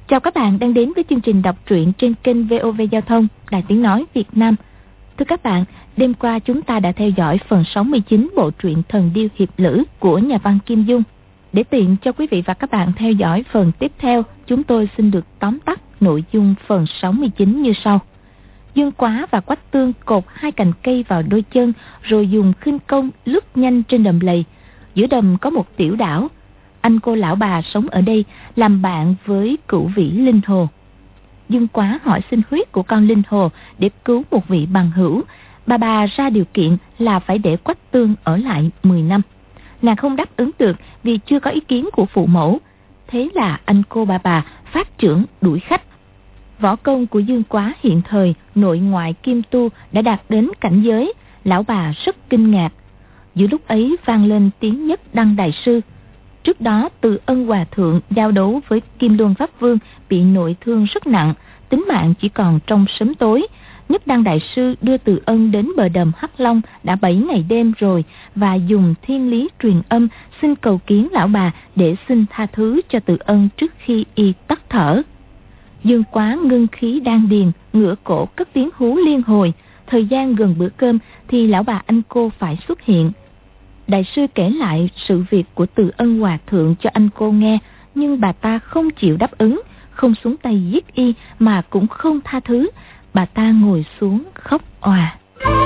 Chào các bạn đang đến với chương trình đọc truyện trên kênh VOV Giao thông, Đài Tiếng Nói Việt Nam. Thưa các bạn, đêm qua chúng ta đã theo dõi phần 69 bộ truyện Thần Điêu Hiệp Lữ của nhà văn Kim Dung. Để tiện cho quý vị và các bạn theo dõi phần tiếp theo, chúng tôi xin được tóm tắt nội dung phần 69 như sau. Dương Quá và Quách Tương cột 2 cành cây vào đôi chân, rồi dùng khinh công lướt nhanh trên đầm lầy. Giữa đầm có một tiểu đảo. Anh cô lão bà sống ở đây, làm bạn với cửu vĩ linh hồ. Dương Quá hỏi xin huyết của con linh hồ để cứu một vị bằng hữu. Bà ra điều kiện là phải để Quách Tương ở lại 10 năm. Nàng không đáp ứng được vì chưa có ý kiến của phụ mẫu. Thế là anh cô bà phát trưởng đuổi khách. Võ công của Dương Quá hiện thời nội ngoại kim tu đã đạt đến cảnh giới. Lão bà rất kinh ngạc. Giữa lúc ấy vang lên tiếng Nhất Đăng Đại Sư. Trước đó Từ Ân Hòa Thượng giao đấu với Kim Luân Pháp Vương bị nội thương rất nặng, tính mạng chỉ còn trong sớm tối. Nhất Đăng Đại Sư đưa Từ Ân đến bờ đầm Hắc Long đã 7 ngày đêm rồi và dùng thiên lý truyền âm xin cầu kiến lão bà để xin tha thứ cho Từ Ân trước khi y tắt thở. Dương Quá ngưng khí đan điền, ngửa cổ cất tiếng hú liên hồi. Thời gian gần bữa cơm thì lão bà anh cô phải xuất hiện. Đại sư kể lại sự việc của Từ Ân Hòa Thượng cho anh cô nghe, nhưng bà ta không chịu đáp ứng, không xuống tay giết y mà cũng không tha thứ. Bà ta ngồi xuống khóc òa.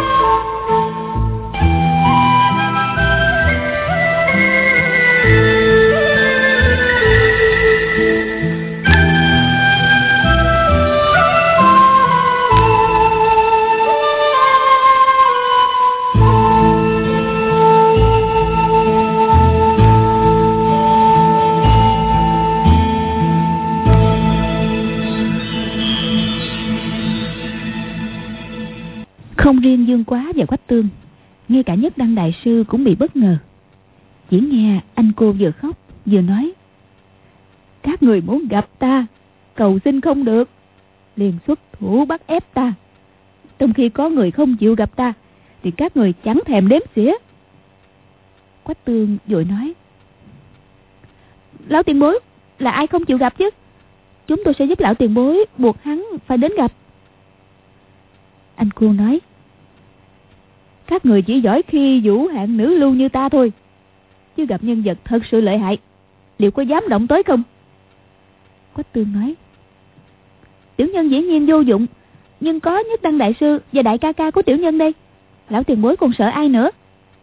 Không riêng Dương Quá và Quách Tương, ngay cả Nhất Đăng Đại Sư cũng bị bất ngờ. Chỉ nghe anh cô vừa khóc vừa nói: các người muốn gặp ta, cầu xin không được, liền xuất thủ bắt ép ta. Trong khi có người không chịu gặp ta thì các người chẳng thèm đếm xỉa. Quách Tương vội nói: lão tiền bối, là ai không chịu gặp chứ? Chúng tôi sẽ giúp lão tiền bối buộc hắn phải đến gặp. Anh cô nói: các người chỉ giỏi khi vũ hạng nữ lưu như ta thôi, chứ gặp nhân vật thật sự lợi hại, liệu có dám động tới không? Quách Tương nói: tiểu nhân dĩ nhiên vô dụng, nhưng có Nhất Đăng Đại Sư và đại ca ca của tiểu nhân đây, lão tiền bối còn sợ ai nữa?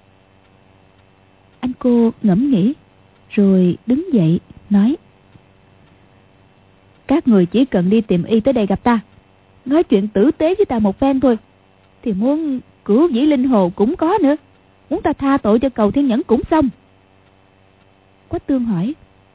Anh cô ngẫm nghĩ rồi đứng dậy nói: các người chỉ cần đi tìm y tới đây gặp ta, nói chuyện tử tế với ta một phen thôi, thì muốn cửu vĩ linh hồ cũng có nữa, muốn ta tha tội cho Cầu Thiên Nhẫn cũng xong. Quách Tương hỏi: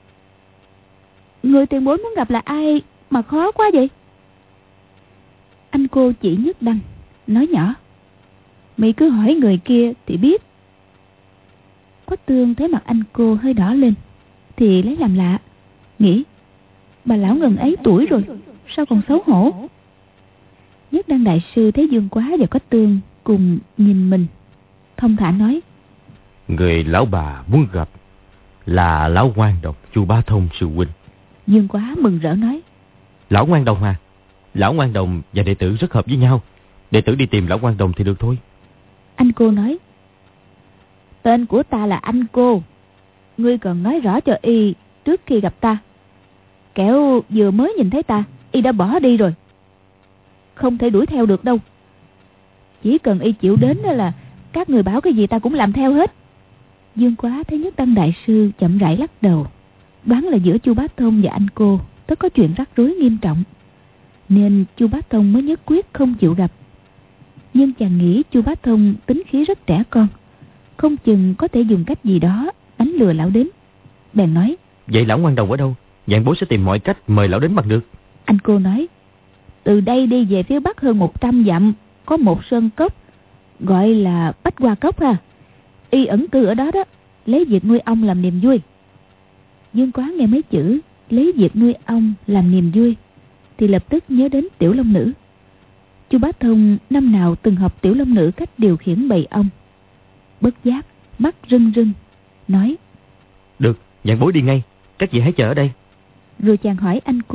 người tiền bối muốn gặp là ai mà khó quá vậy? Anh cô chỉ Nhất Đăng nói nhỏ: mày cứ hỏi người kia thì biết. Quách Tương thấy mặt anh cô hơi đỏ lên thì lấy làm lạ, nghĩ bà lão ngần ấy tuổi rồi, sao còn xấu hổ. Nhất Đăng Đại Sư thấy Dương Quá và Quách Tương cùng nhìn mình, thông thả nói: người lão bà muốn gặp là lão Ngoan Đồng Chu Bá Thông sư huynh. Dương Quá mừng rỡ nói: lão Ngoan Đồng à? Lão Ngoan Đồng và đệ tử rất hợp với nhau, đệ tử đi tìm lão Ngoan Đồng thì được thôi. Anh cô nói: tên của ta là anh cô, ngươi cần nói rõ cho y trước khi gặp ta, kẻo vừa mới nhìn thấy ta y đã bỏ đi rồi, không thể đuổi theo được đâu. Chỉ cần y chịu đến đó là các người bảo cái gì ta cũng làm theo hết. Dương Quá thấy Nhất Đăng Đại Sư chậm rãi lắc đầu, đoán là giữa Chu Bá Thông và anh cô tất có chuyện rắc rối nghiêm trọng, nên Chu Bá Thông mới nhất quyết không chịu gặp. Nhưng chàng nghĩ Chu Bá Thông tính khí rất trẻ con, không chừng có thể dùng cách gì đó đánh lừa lão đến. Bèn nói: vậy lão Ngoan Đồng ở đâu? Vạn bối sẽ tìm mọi cách mời lão đến bằng được. Anh cô nói: từ đây đi về phía bắc hơn 100 dặm có một sơn cốc gọi là Bách Hoa Cốc ha. Y ẩn cư ở đó đó, lấy việc nuôi ong làm niềm vui. Dương Quá nghe mấy chữ lấy việc nuôi ong làm niềm vui thì lập tức nhớ đến Tiểu Long Nữ. Chu Bá Thông năm nào từng học Tiểu Long Nữ cách điều khiển bầy ong. Bất giác mắt rưng rưng nói: được, vạn bối đi ngay, các vị hãy chờ ở đây. Rồi chàng hỏi anh cô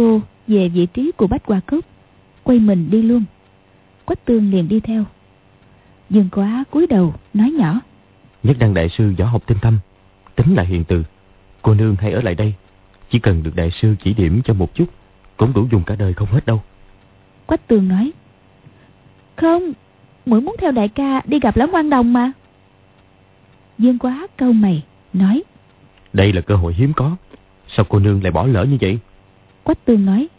về vị trí của Bách Hoa Cốc, quay mình đi luôn. Quách Tương liền đi theo. Dương Quá cúi đầu nói nhỏ: Nhất Đăng đại sư võ học tinh thâm, tính là hiền từ. Cô nương hãy ở lại đây, chỉ cần được đại sư chỉ điểm cho một chút cũng đủ dùng cả đời không hết đâu. Quách Tương nói: Không, muội muốn theo đại ca đi gặp Lão Ngoan Đồng mà. Dương Quá cau mày nói: Đây là cơ hội hiếm có, sao cô nương lại bỏ lỡ như vậy? Quách Tương nói: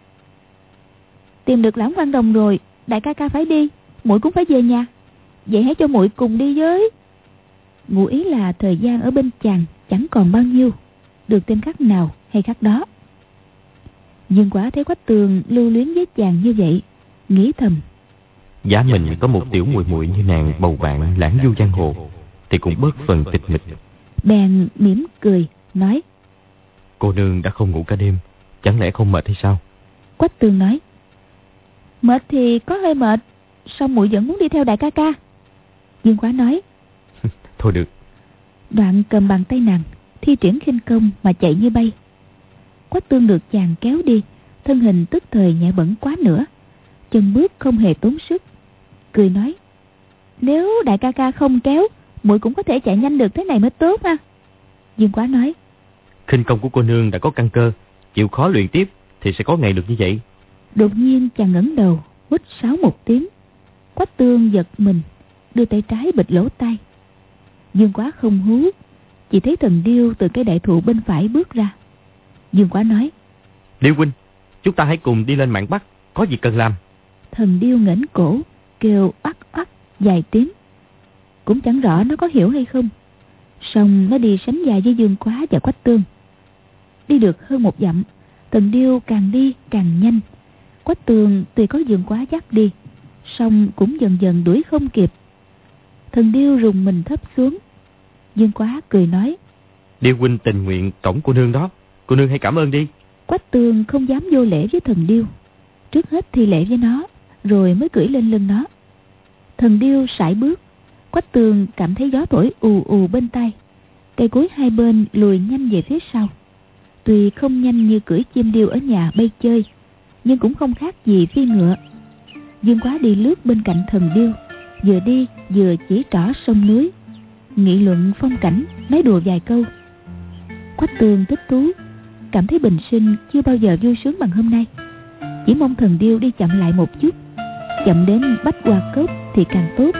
Tìm được Lão Ngoan Đồng rồi, đại ca phải đi, muội cũng phải về nhà. Vậy hãy cho muội cùng đi với. Ngụ ý là thời gian ở bên chàng chẳng còn bao nhiêu, được thêm khắc nào hay khắc đó. Dương Quá thấy Quách Tương lưu luyến với chàng như vậy, nghĩ thầm: Giá mình có một tiểu muội muội như nàng bầu bạn lãng du giang hồ thì cũng bớt phần tịch mịch. Bèn mỉm cười nói: Cô nương đã không ngủ cả đêm, chẳng lẽ không mệt hay sao? Quách Tương nói: Mệt thì có hơi mệt, sao muội vẫn muốn đi theo đại ca? Dương Quá nói: Thôi được. Đoạn cầm bàn tay nàng, thi triển khinh công mà chạy như bay. Quách Tương được chàng kéo đi, thân hình tức thời nhẹ bẫng quá nữa, chân bước không hề tốn sức, cười nói: Nếu đại ca không kéo, muội cũng có thể chạy nhanh được thế này mới tốt ha. Dương Quá nói: Khinh công của cô nương đã có căn cơ, chịu khó luyện tiếp thì sẽ có ngày được như vậy. Đột nhiên chàng ngẩng đầu, huýt sáo một tiếng. Quách Tương giật mình, đưa tay trái bịt lỗ tai. Dương Quá không hú, chỉ thấy Thần Điêu từ cây đại thụ bên phải bước ra. Dương Quá nói: Điêu huynh, chúng ta hãy cùng đi lên mạn Bắc, có gì cần làm. Thần Điêu nghển cổ, kêu oắt oắt vài tiếng. Cũng chẳng rõ nó có hiểu hay không, song nó đi sánh dài với Dương Quá và Quách Tương. Đi được hơn một dặm, Thần Điêu càng đi càng nhanh. Quách Tương tuy có Dương Quá dắt đi, song cũng dần dần đuổi không kịp. Thần Điêu rùng mình thấp xuống. Dương Quá cười nói: Điêu huynh tình nguyện cõng cô nương đó, cô nương hãy cảm ơn đi. Quách Tương không dám vô lễ với Thần Điêu, trước hết thi lễ với nó, rồi mới cưỡi lên lưng nó. Thần Điêu sải bước, Quách Tương cảm thấy gió thổi ù ù bên tai, cây cối hai bên lùi nhanh về phía sau. Tuy không nhanh như cưỡi chim điêu ở nhà bay chơi, nhưng cũng không khác gì phi ngựa. Dương Quá đi lướt bên cạnh Thần Điêu, vừa đi vừa chỉ trỏ sông núi, nghị luận phong cảnh, nói đùa vài câu. Quách Tương thích thú, cảm thấy bình sinh chưa bao giờ vui sướng bằng hôm nay. Chỉ mong Thần Điêu đi chậm lại một chút, chậm đến Bách Hoa Cốc thì càng tốt.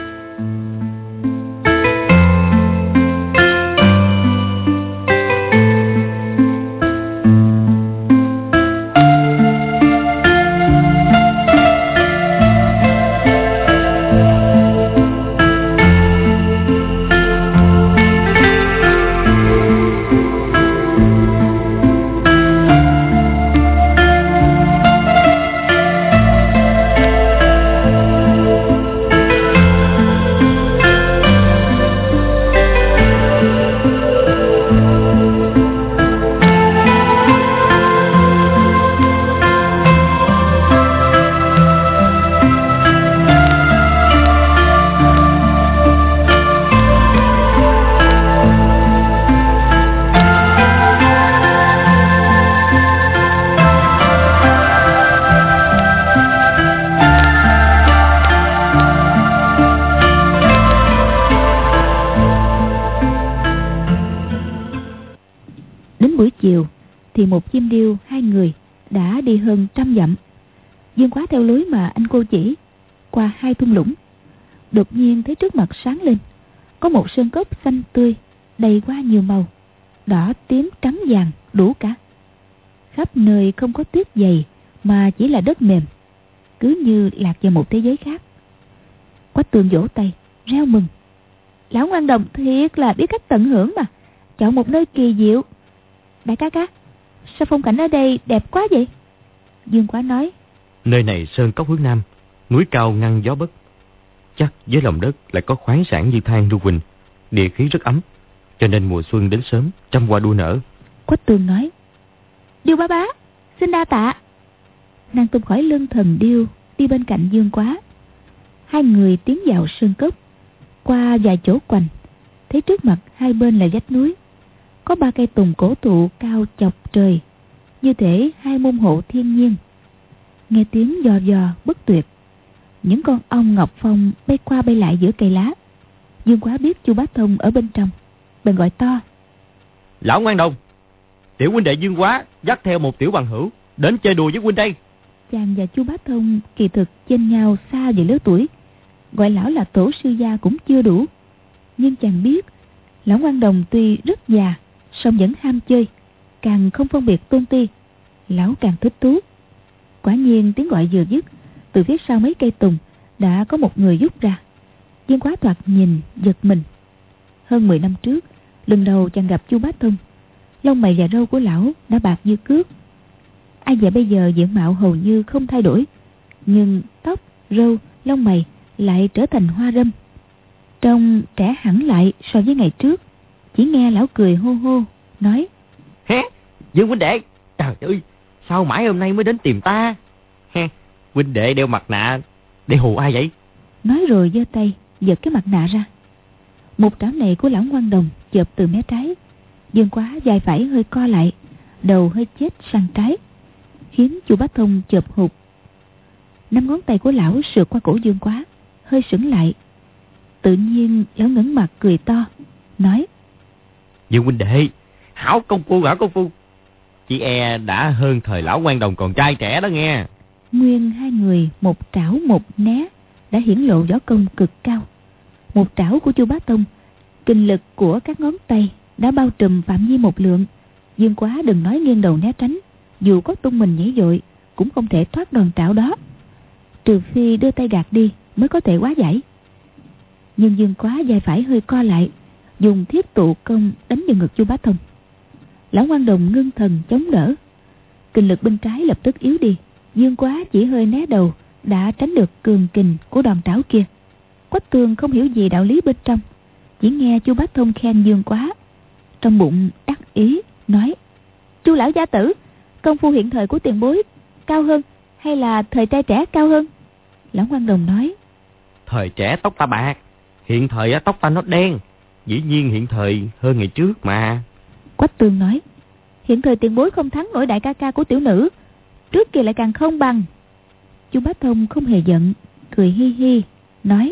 Thì một chim điêu hai người đã đi hơn 100 dặm. Dương Quá theo lối mà anh cô chỉ, qua 2 thung lũng, đột nhiên thấy trước mặt sáng lên, có một sơn cốc xanh tươi, đầy hoa nhiều màu, đỏ tím trắng vàng đủ cả. Khắp nơi không có tuyết dày, mà chỉ là đất mềm, cứ như lạc vào một thế giới khác. Quách Tương vỗ tay reo mừng: Lão Ngoan Đồng thiệt là biết cách tận hưởng mà, chọn một nơi kỳ diệu. Đại ca, sao phong cảnh ở đây đẹp quá vậy? Dương Quá nói: Nơi này sơn cốc hướng nam, núi cao ngăn gió bất, chắc dưới lòng đất lại có khoáng sản như than lưu huỳnh, địa khí rất ấm, cho nên mùa xuân đến sớm, trăm hoa đua nở. Quách Tương nói: Điêu bá, xin đa tạ. Nàng tung khỏi lưng Thần Điêu, đi bên cạnh Dương Quá. Hai người tiến vào sơn cốc, qua vài chỗ quanh, thấy trước mặt hai bên là vách núi, có 3 cây tùng cổ thụ cao chọc trời, như thể 2 môn hộ thiên nhiên. nghe tiếng giò giò bất tuyệt. Những con ong ngọc phong bay qua bay lại giữa cây lá. Dương Quá biết Chu Bá Thông ở bên trong, bèn gọi to: Lão Ngoan Đồng, tiểu huynh đệ Dương Quá dắt theo một tiểu bằng hữu đến chơi đùa với huynh đây. Chàng và Chu Bá Thông kỳ thực chênh nhau xa về lứa tuổi, gọi lão là tổ sư gia cũng chưa đủ. Nhưng chàng biết lão Ngoan Đồng tuy rất già, song vẫn ham chơi, càng không phân biệt tôn ti. Lão càng thích thú. Quả nhiên tiếng gọi vừa dứt, từ phía sau mấy cây tùng đã có một người rút ra. Dương Quá thoạt nhìn giật mình. Hơn 10 năm trước, lần đầu chàng gặp Chu Bá Thông, lông mày và râu của lão đã bạc như cước. Ai dè bây giờ diện mạo hầu như không thay đổi, nhưng tóc, râu, lông mày lại trở thành hoa râm, trông trẻ hẳn lại so với ngày trước. Chỉ nghe lão cười hô hô, nói: Hé, Dương huynh đệ, trời ơi, sao mãi hôm nay mới đến tìm ta? He, huynh đệ đeo mặt nạ để hù ai vậy? Nói rồi giơ tay giật cái mặt nạ ra. Một trảo này của lão Ngoan Đồng chộp từ mé trái. Dương Quá vai phải hơi co lại, đầu hơi chết sang trái, khiến Chu Bá Thông chộp hụt. 5 ngón tay của lão sượt qua cổ Dương Quá, hơi sững lại. Tự nhiên lão ngẩng mặt cười to, nói: Dương huynh đệ, hảo công phu, hảo công phu. Chị e đã hơn thời lão Ngoan Đồng còn trai trẻ đó nghe. Nguyên hai người một trảo một né đã hiển lộ võ công cực cao. Một trảo của Chu Bá Thông, kinh lực của các ngón tay đã bao trùm phạm vi một lượng. Dương Quá đừng nói nghiêng đầu né tránh, dù có tung mình nhảy vội cũng không thể thoát đòn trảo đó, trừ phi đưa tay gạt đi mới có thể hóa giải. Nhưng Dương Quá vai phải hơi co lại, dùng thiết tụ công đánh vào ngực Chu Bá Thông. Lão Ngoan Đồng ngưng thần chống đỡ, kinh lực bên trái lập tức yếu đi. Dương Quá chỉ hơi né đầu đã tránh được cường kình của đòn trảo kia. Quách Tường không hiểu gì đạo lý bên trong, chỉ nghe Chu Bá Thông khen Dương Quá, trong bụng đắc ý nói: Chu lão gia tử, công phu hiện thời của tiền bối cao hơn hay là thời trai trẻ cao hơn? Lão Ngoan Đồng nói: Thời trẻ tóc ta bạc, hiện thời tóc ta nó đen, dĩ nhiên hiện thời hơn ngày trước mà. Quách Tường nói: Hiện thời tiền bối không thắng nổi đại ca ca của tiểu nữ, trước kia lại càng không bằng. Chu Bá Thông không hề giận, cười hi hi nói: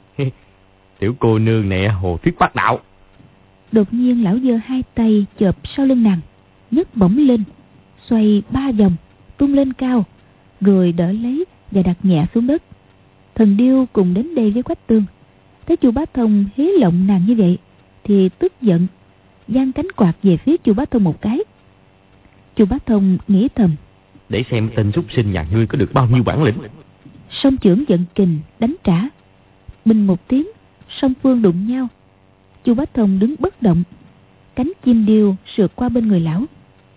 Tiểu cô nương này hồ thuyết bác đạo. Đột nhiên lão giơ hai tay chộp sau lưng nàng, nhấc bổng lên, xoay 3 vòng, tung lên cao, rồi đỡ lấy và đặt nhẹ xuống đất. Thần điêu cùng đến đây với Quách Tường, thấy Chu Bá Thông hí lộng nàng như vậy thì tức giận, giang cánh quạt về phía Chu Bá Thông một cái. Chu Bá Thông nghĩ thầm: Để xem tên súc sinh nhà ngươi có được bao nhiêu bản lĩnh. Song chưởng giận kình đánh trả, bình một tiếng, song phương đụng nhau. Chu Bá Thông đứng bất động, cánh chim điêu sượt qua bên người lão.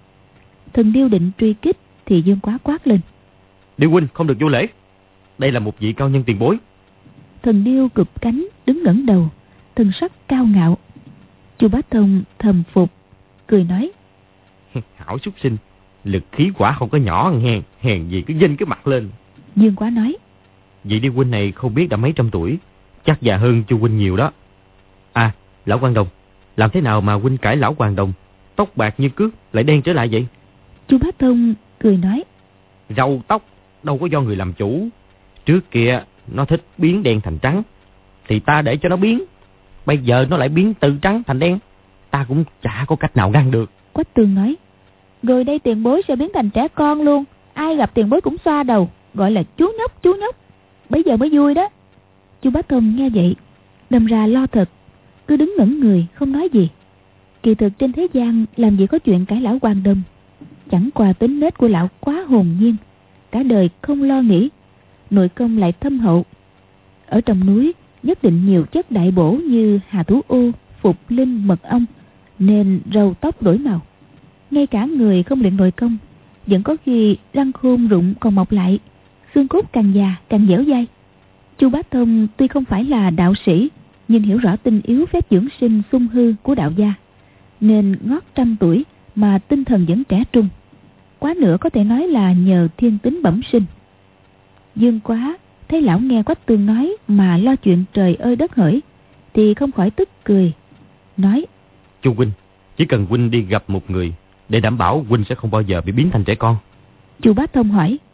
Thần điêu định truy kích thì Dương Quá quát lên: Điêu huynh không được vô lễ, đây là một vị cao nhân tiền bối. Thần điêu cụp cánh đứng ngẩng đầu, thần sắc cao ngạo. Chu Bá Thông thầm phục, cười nói: Hảo súc sinh, lực khí quả không có nhỏ, hèn gì cứ vênh cái mặt lên. Dương Quá nói: Vị điêu huynh này không biết đã mấy trăm tuổi, chắc già hơn Chu huynh nhiều đó. À, lão Quan Đồng, làm thế nào mà huynh cải lão Hoàng Đồng tóc bạc như cước lại đen trở lại vậy? Chu Bá Thông cười nói: Râu tóc đâu có do người làm chủ. Trước kia nó thích biến đen thành trắng, thì ta để cho nó biến. Bây giờ nó lại biến từ trắng thành đen, ta cũng chả có cách nào ngăn được. Quách Tường nói: Rồi đây tiền bối sẽ biến thành trẻ con luôn. Ai gặp tiền bối cũng xoa đầu, gọi là chú nhóc, chú nhóc. Bây giờ mới vui đó. Chu Bá Thông nghe vậy đâm ra lo thật, cứ đứng ngẩn người không nói gì. Kỳ thực trên thế gian làm gì có chuyện cải lão Hoàng Đồng. Chẳng qua tính nết của lão quá hồn nhiên, cả đời không lo nghĩ, nội công lại thâm hậu. Ở trong núi nhất định nhiều chất đại bổ như hà thủ ô, phục linh, mật ong, nên râu tóc đổi màu. Ngay cả người không luyện nội công, vẫn có khi răng khôn rụng còn mọc lại, xương cốt càng già càng dẻo dai. Chu Bá Thông tuy không phải là đạo sĩ, nhưng hiểu rõ tinh yếu phép dưỡng sinh xung hư của đạo gia, nên ngót 100 tuổi mà tinh thần vẫn trẻ trung. Quá nữa có thể nói là nhờ thiên tính bẩm sinh. Dương Quá thấy lão nghe Quách Tường nói mà lo chuyện trời ơi đất hỡi, thì không khỏi tức cười, nói: Chu huynh, chỉ cần huynh đi gặp một người, để đảm bảo huynh sẽ không bao giờ bị biến thành trẻ con. Chu Bá Thông hỏi: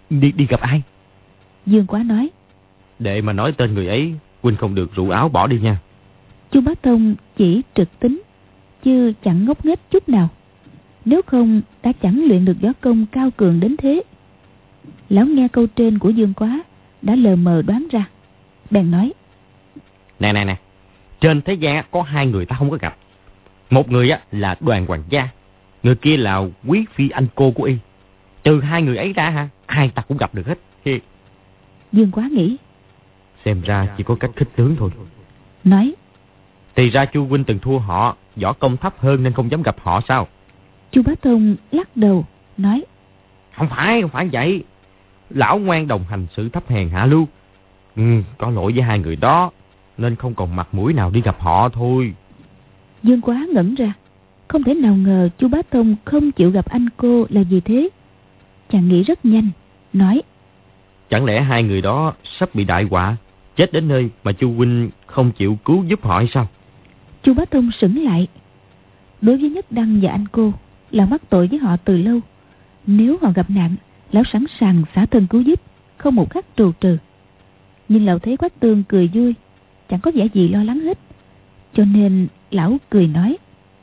Đi gặp ai? Dương Quá nói. Đệ mà nói tên người ấy, huynh không được rủ áo bỏ đi nha. Chu Bá Thông chỉ trực tính, chứ chẳng ngốc nghếch chút nào. Nếu không đã chẳng luyện được võ công cao cường đến thế. Lão nghe câu trên của Dương Quá, đã lờ mờ đoán ra, bèn nói. Nè, trên thế gian có hai người ta không có gặp. Một người là Đoàn Hoàng gia, người kia là Quý Phi anh cô của y. Trừ hai người ấy ra hả, ai ta cũng gặp được hết. Dương Quá nghĩ, xem ra chỉ có cách khích tướng thôi. Nói, thì ra Chu huynh từng thua họ, võ công thấp hơn nên không dám gặp họ sao? Chu Bá Thông lắc đầu nói, Không phải vậy. Lão ngoan đồng hành sự thấp hèn hạ lưu. Có lỗi với hai người đó, nên không còn mặt mũi nào đi gặp họ thôi. Dương Quá ngẩn ra, không thể nào ngờ Chu Bá Thông không chịu gặp anh cô là vì thế. Chàng nghĩ rất nhanh, nói, chẳng lẽ hai người đó sắp bị đại họa, chết đến nơi mà Chu huynh không chịu cứu giúp họ hay sao? Chu Bá Thông sững lại. Đối với Nhất Đăng và anh cô, lão mắc tội với họ từ lâu. Nếu họ gặp nạn, lão sẵn sàng xả thân cứu giúp, không một khắc trù trừ. Nhưng lão thấy Quách Tương cười vui, chẳng có vẻ gì lo lắng hết, cho nên lão cười nói,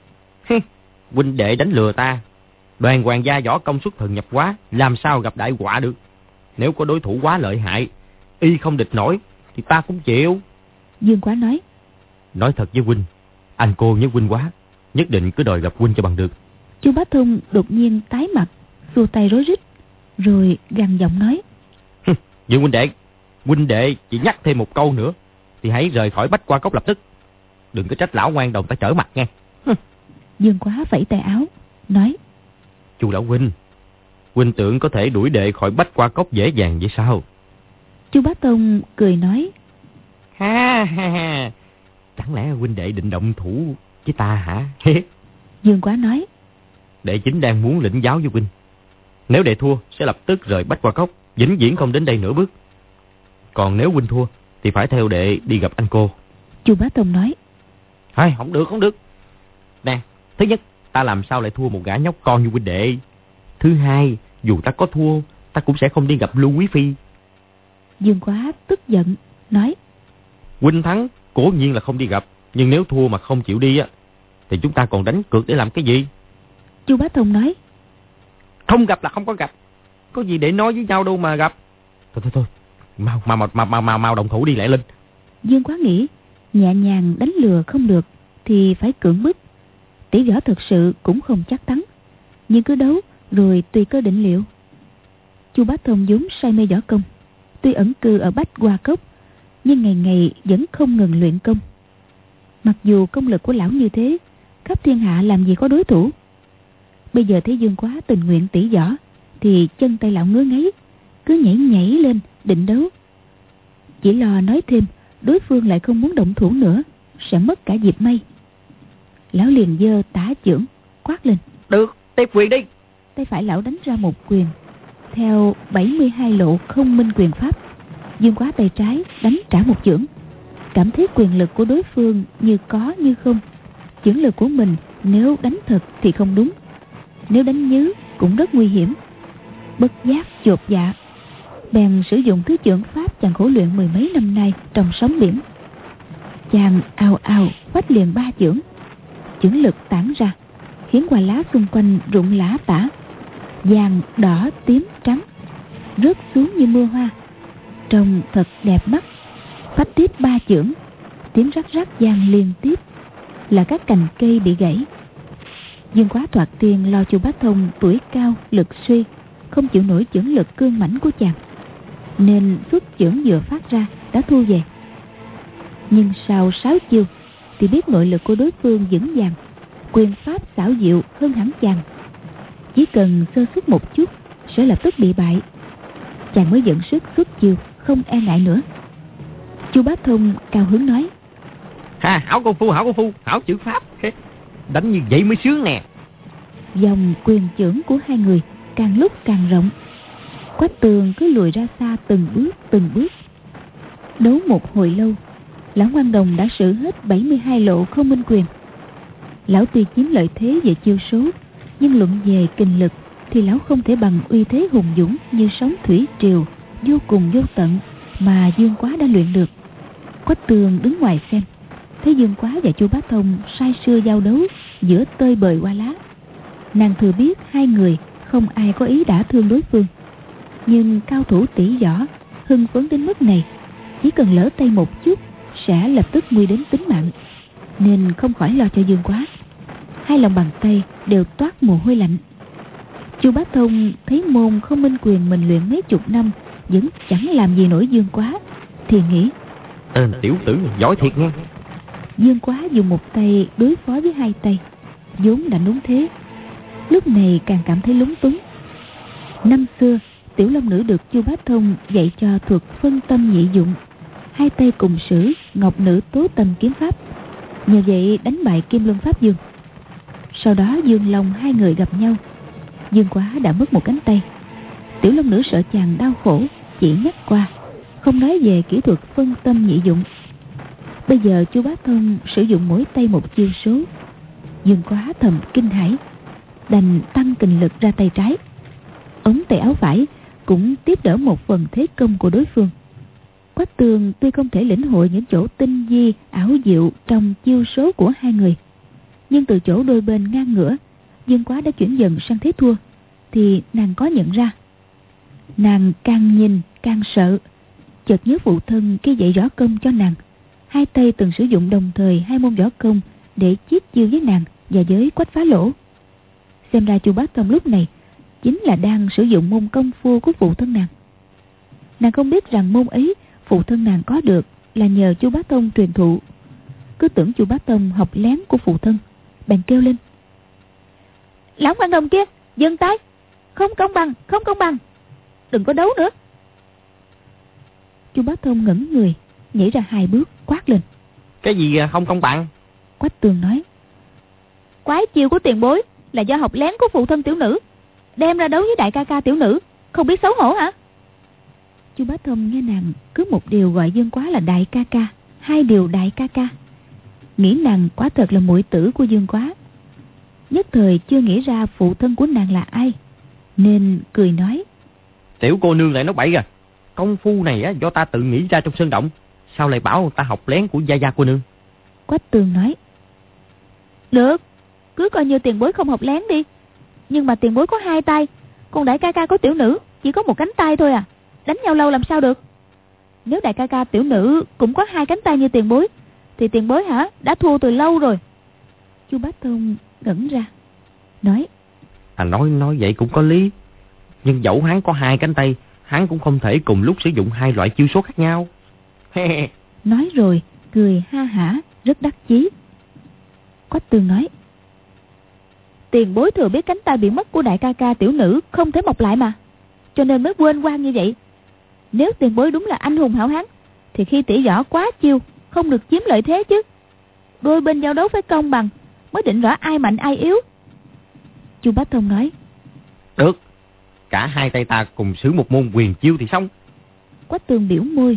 huynh đệ đánh lừa ta. Đoàn Hoàng gia võ công xuất thần nhập hóa, làm sao gặp đại họa được? Nếu có đối thủ quá lợi hại, y không địch nổi, thì ta cũng chịu. Dương Quá nói thật với huynh, anh cô nhớ huynh quá, nhất định cứ đòi gặp huynh cho bằng được. Chu Bá Thông đột nhiên tái mặt, xua tay rối rít, rồi gằn giọng nói, Dương huynh đệ chỉ nhắc thêm một câu nữa thì hãy rời khỏi Bách Hoa Cốc lập tức. Đừng có trách lão ngoan đồng ta trở mặt nghe. Dương Quá vẫy tay áo nói, Chu lão huynh tưởng có thể đuổi đệ khỏi Bách Hoa Cốc dễ dàng vậy sao? Chu Bá Thông cười nói, ha, chẳng lẽ huynh đệ định động thủ với ta hả? Dương Quá nói, đệ chính đang muốn lĩnh giáo với huynh. Nếu đệ thua sẽ lập tức rời Bách Hoa Cốc, vĩnh viễn không đến đây nửa bước. Còn nếu huynh thua thì phải theo đệ đi gặp anh cô. Chu Bá Thông nói, không được. Nè, thứ nhất, ta làm sao lại thua một gã nhóc con như huynh đệ. Thứ hai, dù ta có thua, ta cũng sẽ không đi gặp Lưu Quý Phi. Dương Quá tức giận nói, huynh thắng cố nhiên là không đi gặp, nhưng nếu thua mà không chịu đi thì chúng ta còn đánh cược để làm cái gì? Chu Bá Thông nói, không gặp là không có gặp, có gì để nói với nhau đâu mà gặp. Thôi, mau đồng thủ đi lẹ lên. Dương Quá nghĩ, nhẹ nhàng đánh lừa không được thì phải cưỡng bức. Tỷ võ thật sự cũng không chắc thắng, nhưng cứ đấu rồi tùy cơ định liệu. Chu Bá Thông vốn say mê võ công, tuy ẩn cư ở Bách Hoa Cốc, nhưng ngày ngày vẫn không ngừng luyện công. Mặc dù công lực của lão như thế, khắp thiên hạ làm gì có đối thủ. Bây giờ thấy Dương Quá tình nguyện tỉ võ, thì chân tay lão ngứa ngáy, cứ nhảy lên định đấu. Chỉ lo nói thêm đối phương lại không muốn động thủ nữa, sẽ mất cả dịp may. Lão liền giơ tả chưởng quát lên, được, tiếp quyền đi. Tay phải lão đánh ra một quyền theo 72 lộ không minh quyền pháp. Dương Quá tay trái đánh trả một chưởng, cảm thấy quyền lực của đối phương như có như không. Chưởng lực của mình nếu đánh thật thì không đúng, nếu đánh nhứ cũng rất nguy hiểm. Bất giác chột dạ, bèn sử dụng thứ chưởng pháp chàng khổ luyện mười mấy năm nay trong sóng biển. Chàng ào ào quách liền 3 chưởng, chưởng lực tản ra khiến hoa lá xung quanh rụng lả tả, vàng đỏ tím trắng rớt xuống như mưa hoa, trông thật đẹp mắt. Phách tiếp 3 chưởng, tiếng rắc rắc vang liên tiếp, là các cành cây bị gãy. Dương Quá thoạt tiên lo Chu Bá Thông tuổi cao lực suy, không chịu nổi chưởng lực cương mãnh của chàng, nên xuất chưởng vừa phát ra đã thu về. Nhưng sau 6 chiêu thì biết nội lực của đối phương vững vàng, quyền pháp xảo diệu hơn hẳn chàng, chỉ cần sơ suất một chút sẽ lập tức bị bại. Chàng mới dẫn sức xuất chiêu, không e ngại nữa. Chu Bá Thông cao hứng nói, hảo công phu, hảo chữ pháp, đánh như vậy mới sướng nè. Dòng quyền chưởng của hai người càng lúc càng rộng. Quách Tường cứ lùi ra xa từng bước. Đấu một hồi lâu, lão ngoan đồng đã sử hết 72 lộ không minh quyền. Lão tuy chiếm lợi thế về chiêu số, nhưng luận về kinh lực thì lão không thể bằng uy thế hùng dũng như sóng thủy triều vô cùng vô tận mà Dương Quá đã luyện được. Quách Tường đứng ngoài xem, thấy Dương Quá và Chu Bá Thông say sưa giao đấu giữa tơi bời hoa lá. Nàng thừa biết hai người không ai có ý đả thương đối phương, nhưng cao thủ tỷ võ hưng phấn đến mức này, chỉ cần lỡ tay một chút sẽ lập tức nguy đến tính mạng, nên không khỏi lo cho Dương Quá. Hai lòng bàn tay đều toát mồ hôi lạnh. Chu Bá Thông thấy môn không minh quyền mình luyện mấy chục năm vẫn chẳng làm gì nổi Dương Quá, thì nghĩ tên tiểu tử này giỏi thiệt nghe. Dương Quá dùng một tay đối phó với hai tay, vốn đã đúng thế, lúc này càng cảm thấy lúng túng. Năm xưa Tiểu Long Nữ được Chu Bá Thông dạy cho thuật phân tâm nhị dụng, hai tay cùng sử Ngọc Nữ Tố Tâm kiếm pháp, nhờ vậy đánh bại Kim Luân Pháp Dương. Sau đó Dương Long hai người gặp nhau, Dương Quá đã mất một cánh tay. Tiểu Long Nữ sợ chàng đau khổ, chỉ nhắc qua, không nói về kỹ thuật phân tâm nhị dụng. Bây giờ Chu Bá Thông sử dụng mỗi tay một chiêu số, Dương Quá thầm kinh hãi, đành tăng kình lực ra tay trái. Ống tay áo phải cũng tiếp đỡ một phần thế công của đối phương. Quách Tường tuy không thể lĩnh hội những chỗ tinh vi ảo diệu trong chiêu số của hai người, nhưng từ chỗ đôi bên ngang ngửa, Dương Quá đã chuyển dần sang thế thua, thì nàng có nhận ra. Nàng càng nhìn càng sợ, chợt nhớ phụ thân khi dạy võ công cho nàng, hai tay từng sử dụng đồng thời hai môn võ công để chiết chiêu với nàng và với Quách Phá Lỗ. Xem ra Chu Bá Thông lúc này chính là đang sử dụng môn công phu của phụ thân nàng. Nàng không biết rằng môn ấy phụ thân nàng có được là nhờ Chu Bá Thông truyền thụ, cứ tưởng Chu Bá Thông học lén của phụ thân, bèn kêu lên: Lão Quan Đồng kia, dừng tay, không công bằng, không công bằng, đừng có đấu nữa. Chu Bá Thông ngẩng người, nhảy ra hai bước, quát lên: Cái gì không công bằng? Quách Tường nói: Quái chiêu của tiền bối là do học lén của phụ thân tiểu nữ, đem ra đấu với đại ca ca tiểu nữ, không biết xấu hổ hả? Chu Bá Thông nghe nàng cứ một điều gọi Dương Quá là đại ca ca, hai điều đại ca ca, nghĩ nàng quả thật là muội tử của Dương Quá, nhất thời chưa nghĩ ra phụ thân của nàng là ai, nên cười nói: Tiểu cô nương lại nói bậy à, công phu này á do ta tự nghĩ ra trong sơn động, sao lại bảo ta học lén của gia gia cô nương? Quách Tường nói: Được, cứ coi như tiền bối không học lén đi, nhưng mà tiền bối có hai tay, còn đại ca ca của tiểu nữ chỉ có một cánh tay thôi à, đánh nhau lâu làm sao được? Nếu đại ca ca tiểu nữ cũng có hai cánh tay như tiền bối, thì tiền bối đã thua từ lâu rồi. Chu Bá Thông ngẩn ra, nói: Nói vậy cũng có lý, nhưng dẫu hắn có hai cánh tay, hắn cũng không thể cùng lúc sử dụng hai loại chiêu số khác nhau. Nói rồi cười ha hả, rất đắc chí. Quách Tường nói: Tiền bối thừa biết cánh tay bị mất của đại ca ca tiểu nữ không thể mọc lại mà, cho nên mới quên quan như vậy. Nếu tiền bối đúng là anh hùng hảo hán, thì khi tỉ võ quá chiêu không được chiếm lợi thế chứ. Đôi bên giao đấu phải công bằng, mới định rõ ai mạnh ai yếu. Chu Bá Thông nói: Được, cả hai tay ta cùng sử một môn quyền chiêu thì xong. Quách Tường biểu môi,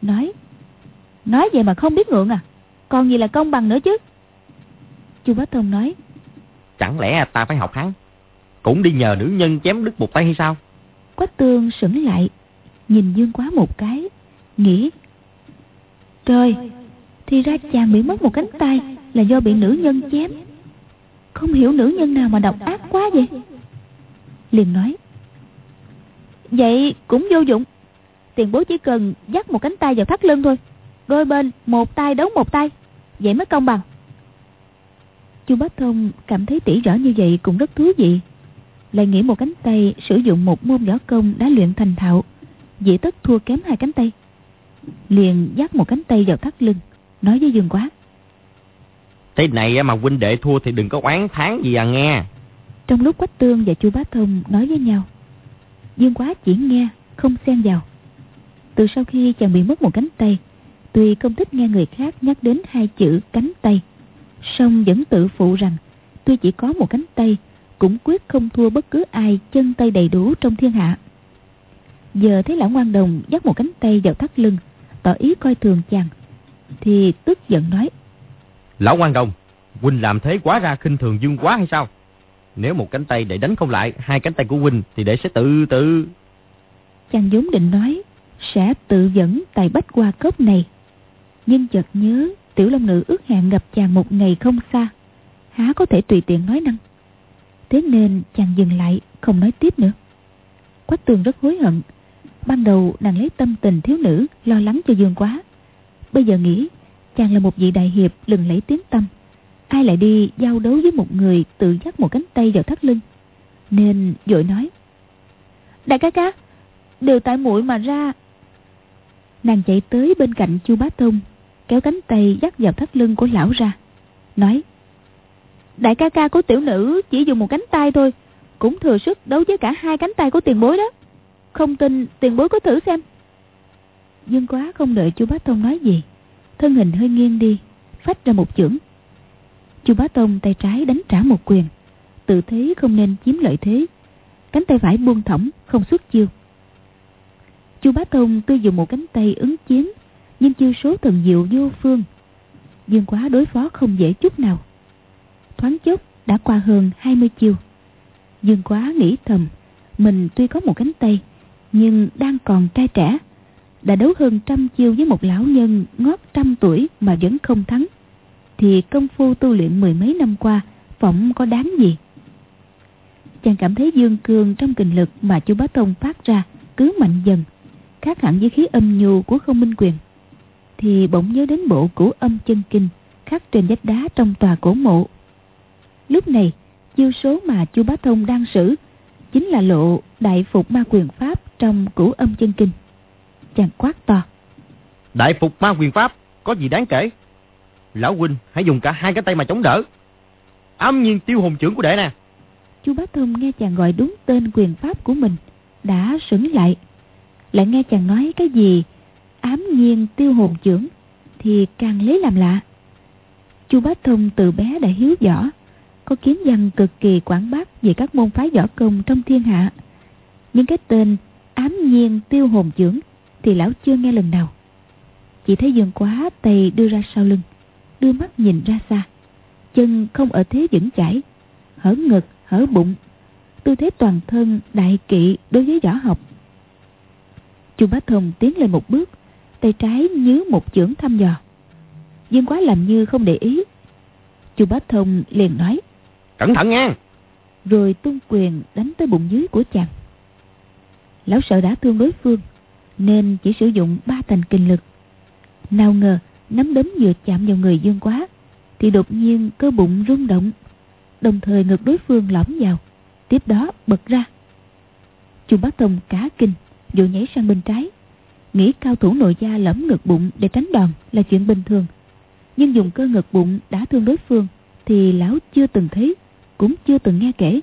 nói vậy mà không biết ngượng à, còn gì là công bằng nữa chứ. Chu Bá Thông nói: Chẳng lẽ ta phải học hắn, cũng đi nhờ nữ nhân chém đứt một tay hay sao? Quách Tường sững lại, nhìn Dương Quá một cái, nghĩ: Trời, thì ra chàng bị mất một cánh tay là do bị nữ nhân chém. Không hiểu nữ nhân nào mà độc ác quá vậy. Liền nói: Vậy cũng vô dụng, tiền bối chỉ cần dắt một cánh tay vào thắt lưng thôi, đôi bên một tay đấu một tay, vậy mới công bằng. Chu Bá Thông cảm thấy tỉ võ như vậy cũng rất thú vị, lại nghĩ một cánh tay sử dụng một môn võ công đã luyện thành thạo, dĩ tất thua kém hai cánh tay. Liền dắt một cánh tay vào thắt lưng, nói với Dương Quá: Thế này mà huynh đệ thua thì đừng có oán thán gì à nghe. Trong lúc Quách Tương và Chu Bá Thông nói với nhau, Dương Quá chỉ nghe không xen vào. Từ sau khi chàng bị mất một cánh tay, tuy không thích nghe người khác nhắc đến hai chữ cánh tay, song vẫn tự phụ rằng tuy chỉ có một cánh tay cũng quyết không thua bất cứ ai chân tay đầy đủ trong thiên hạ. Giờ thấy lão Ngoan Đồng dắt một cánh tay vào thắt lưng, tỏ ý coi thường chàng, thì tức giận nói: Lão Ngoan Đồng, huynh làm thế quá ra khinh thường Dương Quá hay sao? Nếu một cánh tay để đánh không lại 2 cánh tay của huynh thì để sẽ tự. Chàng vốn định nói sẽ tự dẫn tài bách hoa cốc này, nhưng chợt nhớ Tiểu Long Nữ ước hẹn gặp chàng một ngày không xa, há có thể tùy tiện nói năng. Thế nên chàng dừng lại không nói tiếp nữa. Quách Tường rất hối hận. Ban đầu nàng lấy tâm tình thiếu nữ lo lắng cho Dương Quá, bây giờ nghĩ chàng là một vị đại hiệp lừng lẫy tiếng tăm, ai lại đi giao đấu với một người tự dắt một cánh tay vào thắt lưng, nên vội nói: Đại ca, đều tại muội mà ra. Nàng chạy tới bên cạnh Chu Bá Thông, kéo cánh tay dắt vào thắt lưng của lão ra, nói: Đại ca của tiểu nữ chỉ dùng một cánh tay thôi, cũng thừa sức đấu với cả 2 cánh tay của tiền bối đó. Không tin tiền bối có thử xem. Dương Quá không đợi Chu Bá Thông nói gì, thân hình hơi nghiêng đi, phách ra một chưởng. Chu Bá Thông tay trái đánh trả một quyền, tự thấy không nên chiếm lợi thế, cánh tay phải buông thõng không xuất chiêu. Chu Bá Thông tuy dùng một cánh tay ứng chiến, nhưng chiêu số thần diệu vô phương, Dương Quá đối phó không dễ chút nào. Thoáng chốc đã qua hơn 20 chiêu. Dương Quá nghĩ thầm, mình tuy có một cánh tay nhưng đang còn trai trẻ, đã đấu hơn 100 chiêu với một lão nhân ngót 100 tuổi mà vẫn không thắng, thì công phu tu luyện 10 mấy năm qua phỏng có đáng gì. Chàng cảm thấy dương cương trong kình lực mà Chu Bá Thông phát ra cứ mạnh dần, khác hẳn với khí âm nhu của Không Minh Quyền. Thì bỗng nhớ đến bộ Cửu Âm Chân Kinh khắc trên vách đá trong tòa cổ mộ. Lúc này chiêu số mà Chu Bá Thông đang sử chính là lộ Đại Phục Ma Quyền Pháp trong Cửu Âm Chân Kinh. Chàng quát to: Đại Phục Ma Quyền Pháp có gì đáng kể? Lão huynh hãy dùng cả 2 cánh tay mà chống đỡ. Ám Nhiên Tiêu Hồn Chưởng của đệ nè. Chu Bá Thông nghe chàng gọi đúng tên quyền pháp của mình, đã sững lại nghe chàng nói cái gì Ám Nhiên Tiêu Hồn Chưởng thì càng lấy làm lạ. Chu Bá Thông từ bé đã hiếu võ, có kiến văn cực kỳ quảng bác về các môn phái võ công trong thiên hạ, nhưng cái tên Ám Nhiên Tiêu Hồn Chưởng thì lão chưa nghe lần nào. Chỉ thấy Dương Quá tay đưa ra sau lưng, đưa mắt nhìn ra xa, chân không ở thế vững chãi, hở ngực hở bụng, tư thế toàn thân đại kỵ đối với võ học. Chu Bá Thông tiến lên một bước, tay trái nhứ một chưởng thăm dò. Dương Quá làm như không để ý. Chu Bá Thông liền nói: Cẩn thận nha. Rồi tung quyền đánh tới bụng dưới của chàng. Lão sợ đã thương đối phương nên chỉ sử dụng 3 thành kình lực. Nào ngờ nắm đấm vừa chạm vào người Dương Quá thì đột nhiên cơ bụng rung động, đồng thời ngực đối phương lõm vào, tiếp đó bật ra. Chu Bá Thông cả kinh, vội nhảy sang bên trái, nghĩ cao thủ nội gia lõm ngực bụng để tránh đòn là chuyện bình thường, nhưng dùng cơ ngực bụng đã thương đối phương thì lão chưa từng thấy, cũng chưa từng nghe kể.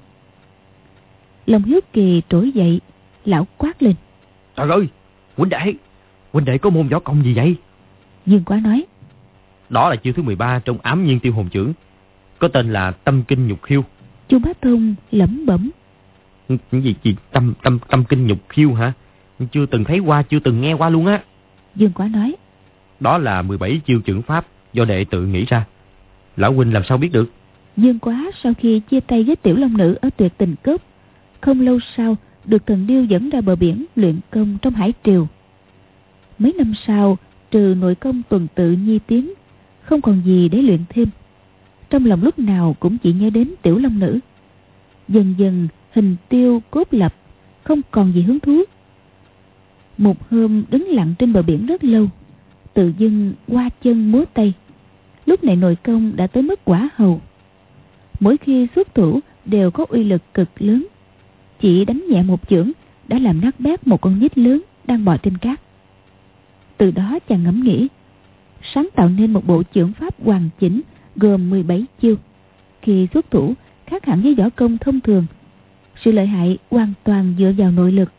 Lòng hiếu kỳ trỗi dậy, lão quát lên: Trời ơi, huynh đệ có môn võ công gì vậy? Dương Quá nói: Đó là chiêu thứ 13 trong Ám Nhiên Tiêu Hồn Chưởng, có tên là Tâm Kinh Nhục Khiêu. Chu Bá Thông lẩm bẩm: Cái gì tâm kinh nhục khiêu hả? Chưa từng thấy qua, chưa từng nghe qua luôn á. Dương Quá nói: Đó là 17 chiêu chưởng pháp do đệ tự nghĩ ra. Lão huynh làm sao biết được? Dương Quá sau khi chia tay với Tiểu Long Nữ ở Tuyệt Tình Cốc, không lâu sau được Thần Điêu dẫn ra bờ biển luyện công trong hải triều. Mấy năm sau, trừ nội công tuần tự nhi tiến, không còn gì để luyện thêm. Trong lòng lúc nào cũng chỉ nhớ đến Tiểu Long Nữ. Dần dần hình tiêu cốt lập, không còn gì hứng thú. Một hôm đứng lặng trên bờ biển rất lâu, tự dưng qua chân múa tay. Lúc này nội công đã tới mức quả hầu, mỗi khi xuất thủ đều có uy lực cực lớn. Chỉ đánh nhẹ một chưởng đã làm nát bét một con nhích lớn đang bò trên cát. Từ đó chàng ngẫm nghĩ, sáng tạo nên một bộ chưởng pháp hoàn chỉnh gồm 17 chiêu. Khi xuất thủ khác hẳn với võ công thông thường, sự lợi hại hoàn toàn dựa vào nội lực.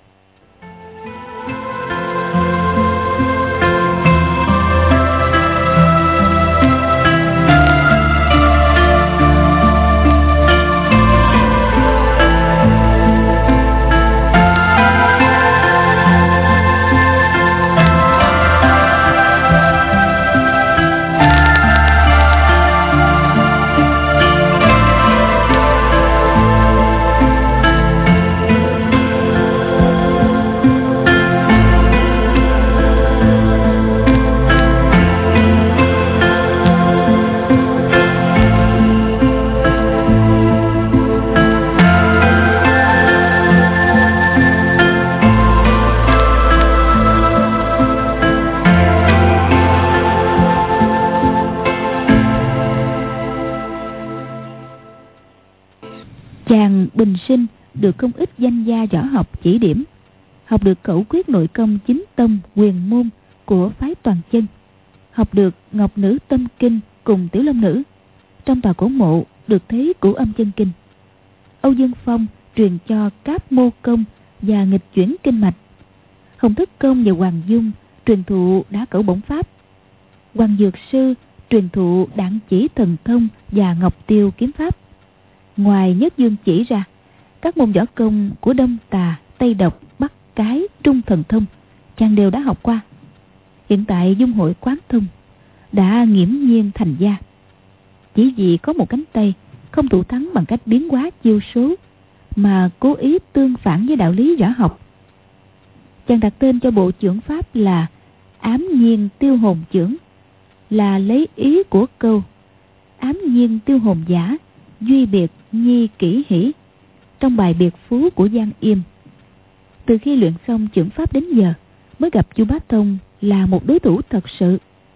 sinh được không ít danh gia võ học chỉ điểm, học được khẩu quyết nội công chính tông quyền môn của phái Toàn Chân, học được Ngọc Nữ Tâm Kinh cùng Tiểu Long Nữ. Trong tòa cổ mộ được thấy Cửu Âm Chân Kinh. Âu Dương Phong truyền cho Cáp Mô Công và Nghịch Chuyển Kinh Mạch. Hồng Thất Công và Hoàng Dung truyền thụ Đá Cẩu Bổng Pháp. Hoàng Dược Sư truyền thụ Đạn Chỉ Thần Thông và Ngọc Tiêu Kiếm Pháp. Ngoài Nhất Dương Chỉ ra, các môn võ công của Đông Tà, Tây Độc, Bắc Cái, Trung Thần Thông chàng đều đã học qua. Hiện tại Dung Hội Quán Thông đã nghiễm nhiên thành gia. Chỉ vì có một cánh tay không thủ thắng bằng cách biến hóa chiêu số, mà cố ý tương phản với đạo lý võ học. Chàng đặt tên cho bộ chưởng pháp là Ám Nhiên Tiêu Hồn Chưởng, là lấy ý của câu ám nhiên tiêu hồn giả, duy biệt nhi kỷ hỷ trong bài biệt phú của Giang Yêm. Từ khi luyện xong chưởng pháp đến giờ mới gặp Chu Bá Thông là một đối thủ thật sự.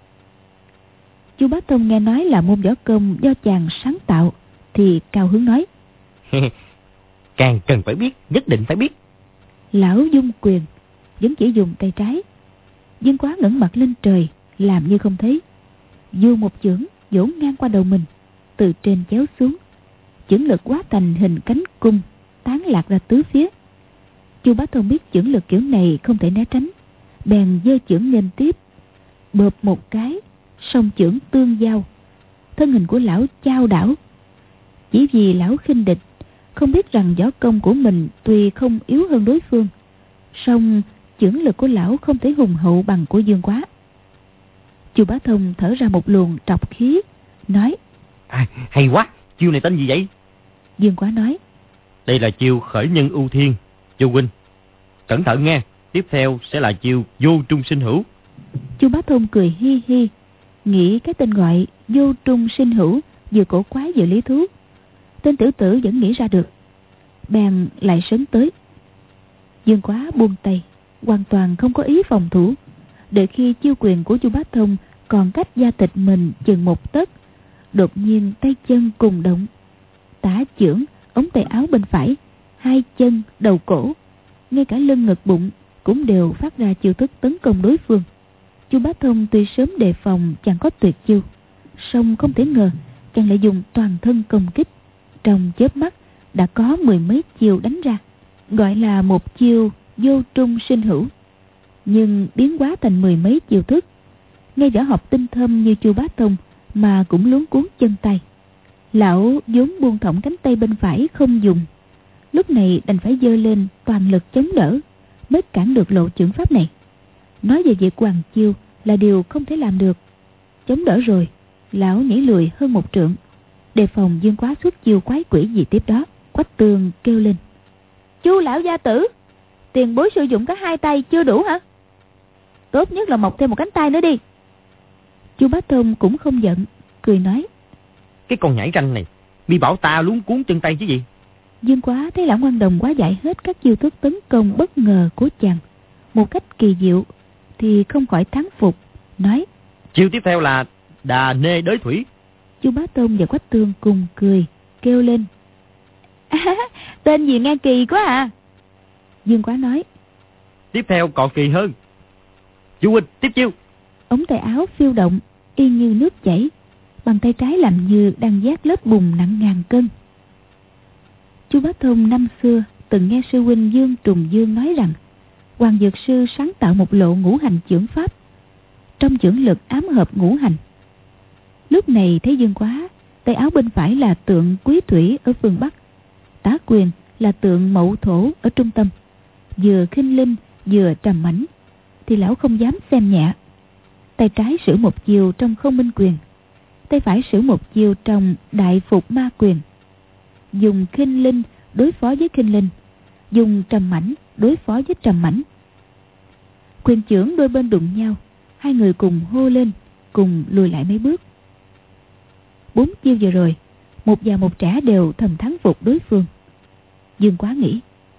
Chu Bá Thông nghe nói là môn võ công do chàng sáng tạo thì cao hứng nói: Càng cần phải biết, nhất định phải biết. Lão dung quyền vẫn chỉ dùng tay trái. Dương Quá ngẩng mặt lên trời, làm như không thấy. Dù một chưởng vỗ ngang qua đầu mình, từ trên chéo xuống, chưởng lực hóa thành hình cánh cung, tán lạc ra tứ phía. Chu Bá Thông biết chưởng lực kiểu này không thể né tránh, bèn giơ chưởng nghênh tiếp, bợp một cái, song chưởng tương giao, thân hình của lão chao đảo. Chỉ vì lão khinh địch, không biết rằng võ công của mình tuy không yếu hơn đối phương, song chưởng lực của lão không thể hùng hậu bằng của Dương Quá. Chu Bá Thông thở ra một luồng trọc khí, nói: Hay quá, chiêu này tên gì vậy? Dương Quá nói: Đây là chiêu khởi nhân ưu thiên. Chu huynh, cẩn thận nghe, tiếp theo sẽ là chiêu vô trung sinh hữu. Chu Bá Thông cười hi hi, nghĩ cái tên gọi vô trung sinh hữu vừa cổ quái vừa lý thú. Tên tiểu tử vẫn nghĩ ra được, bèn lại sấn tới. Dương Quá buông tay, hoàn toàn không có ý phòng thủ. Đợi khi chiêu quyền của Chu Bá Thông còn cách da thịt mình chừng một tấc, đột nhiên tay chân cùng động, tả chưởng, ống tay áo bên phải, hai chân, đầu cổ, ngay cả lưng ngực bụng cũng đều phát ra chiêu thức tấn công đối phương. Chu Bá Thông tuy sớm đề phòng chàng có tuyệt chiêu, song không thể ngờ chàng lại dùng toàn thân công kích. Trong chớp mắt đã có mười mấy chiêu đánh ra, gọi là một chiêu vô trung sinh hữu, nhưng biến hóa thành mười mấy chiêu thức. Ngay võ học tinh thâm như Chu Bá Thông mà cũng luống cuống chân tay. Lão vốn buông thõng cánh tay bên phải không dùng, lúc này đành phải giơ lên toàn lực chống đỡ mới cản được lộ chưởng pháp này. Nói về việc hoàng chiêu là điều không thể làm được. Chống đỡ rồi, lão nhảy lùi hơn một trượng, đề phòng Dương Quá xuất chiêu quái quỷ gì tiếp đó. Quách Tường kêu lên: Chu lão gia tử, tiền bối sử dụng cả hai tay chưa đủ hả? Tốt nhất là mọc thêm một cánh tay nữa đi. Chu Bá Thông cũng không giận, cười nói: Cái con nhảy ranh này, mi bảo ta luống cuốn chân tay chứ gì? Dương Quá thấy lão ngoan đồng quá giải hết các chiêu thức tấn công bất ngờ của chàng một cách kỳ diệu thì không khỏi thán phục, nói: Chiêu tiếp theo là đà nê đới thủy. Chu Bá Thông và Quách Tường cùng cười, kêu lên: Tên gì nghe kỳ quá à. Dương Quá nói: Tiếp theo còn kỳ hơn. Chu huynh, tiếp chiêu. Ống tay áo phiêu động y như nước chảy, bàn tay trái làm như đang vác lớp bùn nặng ngàn cân. Chu Bá Thông năm xưa từng nghe sư huynh Dương Trùng Dương nói rằng Hoàng Dược Sư sáng tạo một lộ ngũ hành chưởng pháp, trong chưởng lực ám hợp ngũ hành. Lúc này thấy Dương Quá tay áo bên phải là tượng Quý Thủy ở phương Bắc, tả quyền là tượng Mậu Thổ ở trung tâm, vừa khinh linh vừa trầm mãnh, thì lão không dám xem nhẹ. Tay trái sử một chiêu trong Không Minh Quyền, tay phải sử một chiêu trong Đại Phục Ma Quyền, dùng khinh linh đối phó với khinh linh, dùng trầm mãnh đối phó với trầm mãnh. Quyền chưởng đôi bên đụng nhau, hai người cùng hô lên, cùng lùi lại mấy bước. 4 chiêu vừa rồi, một già một trẻ đều thầm thắng phục đối phương. Dương Quá nghĩ: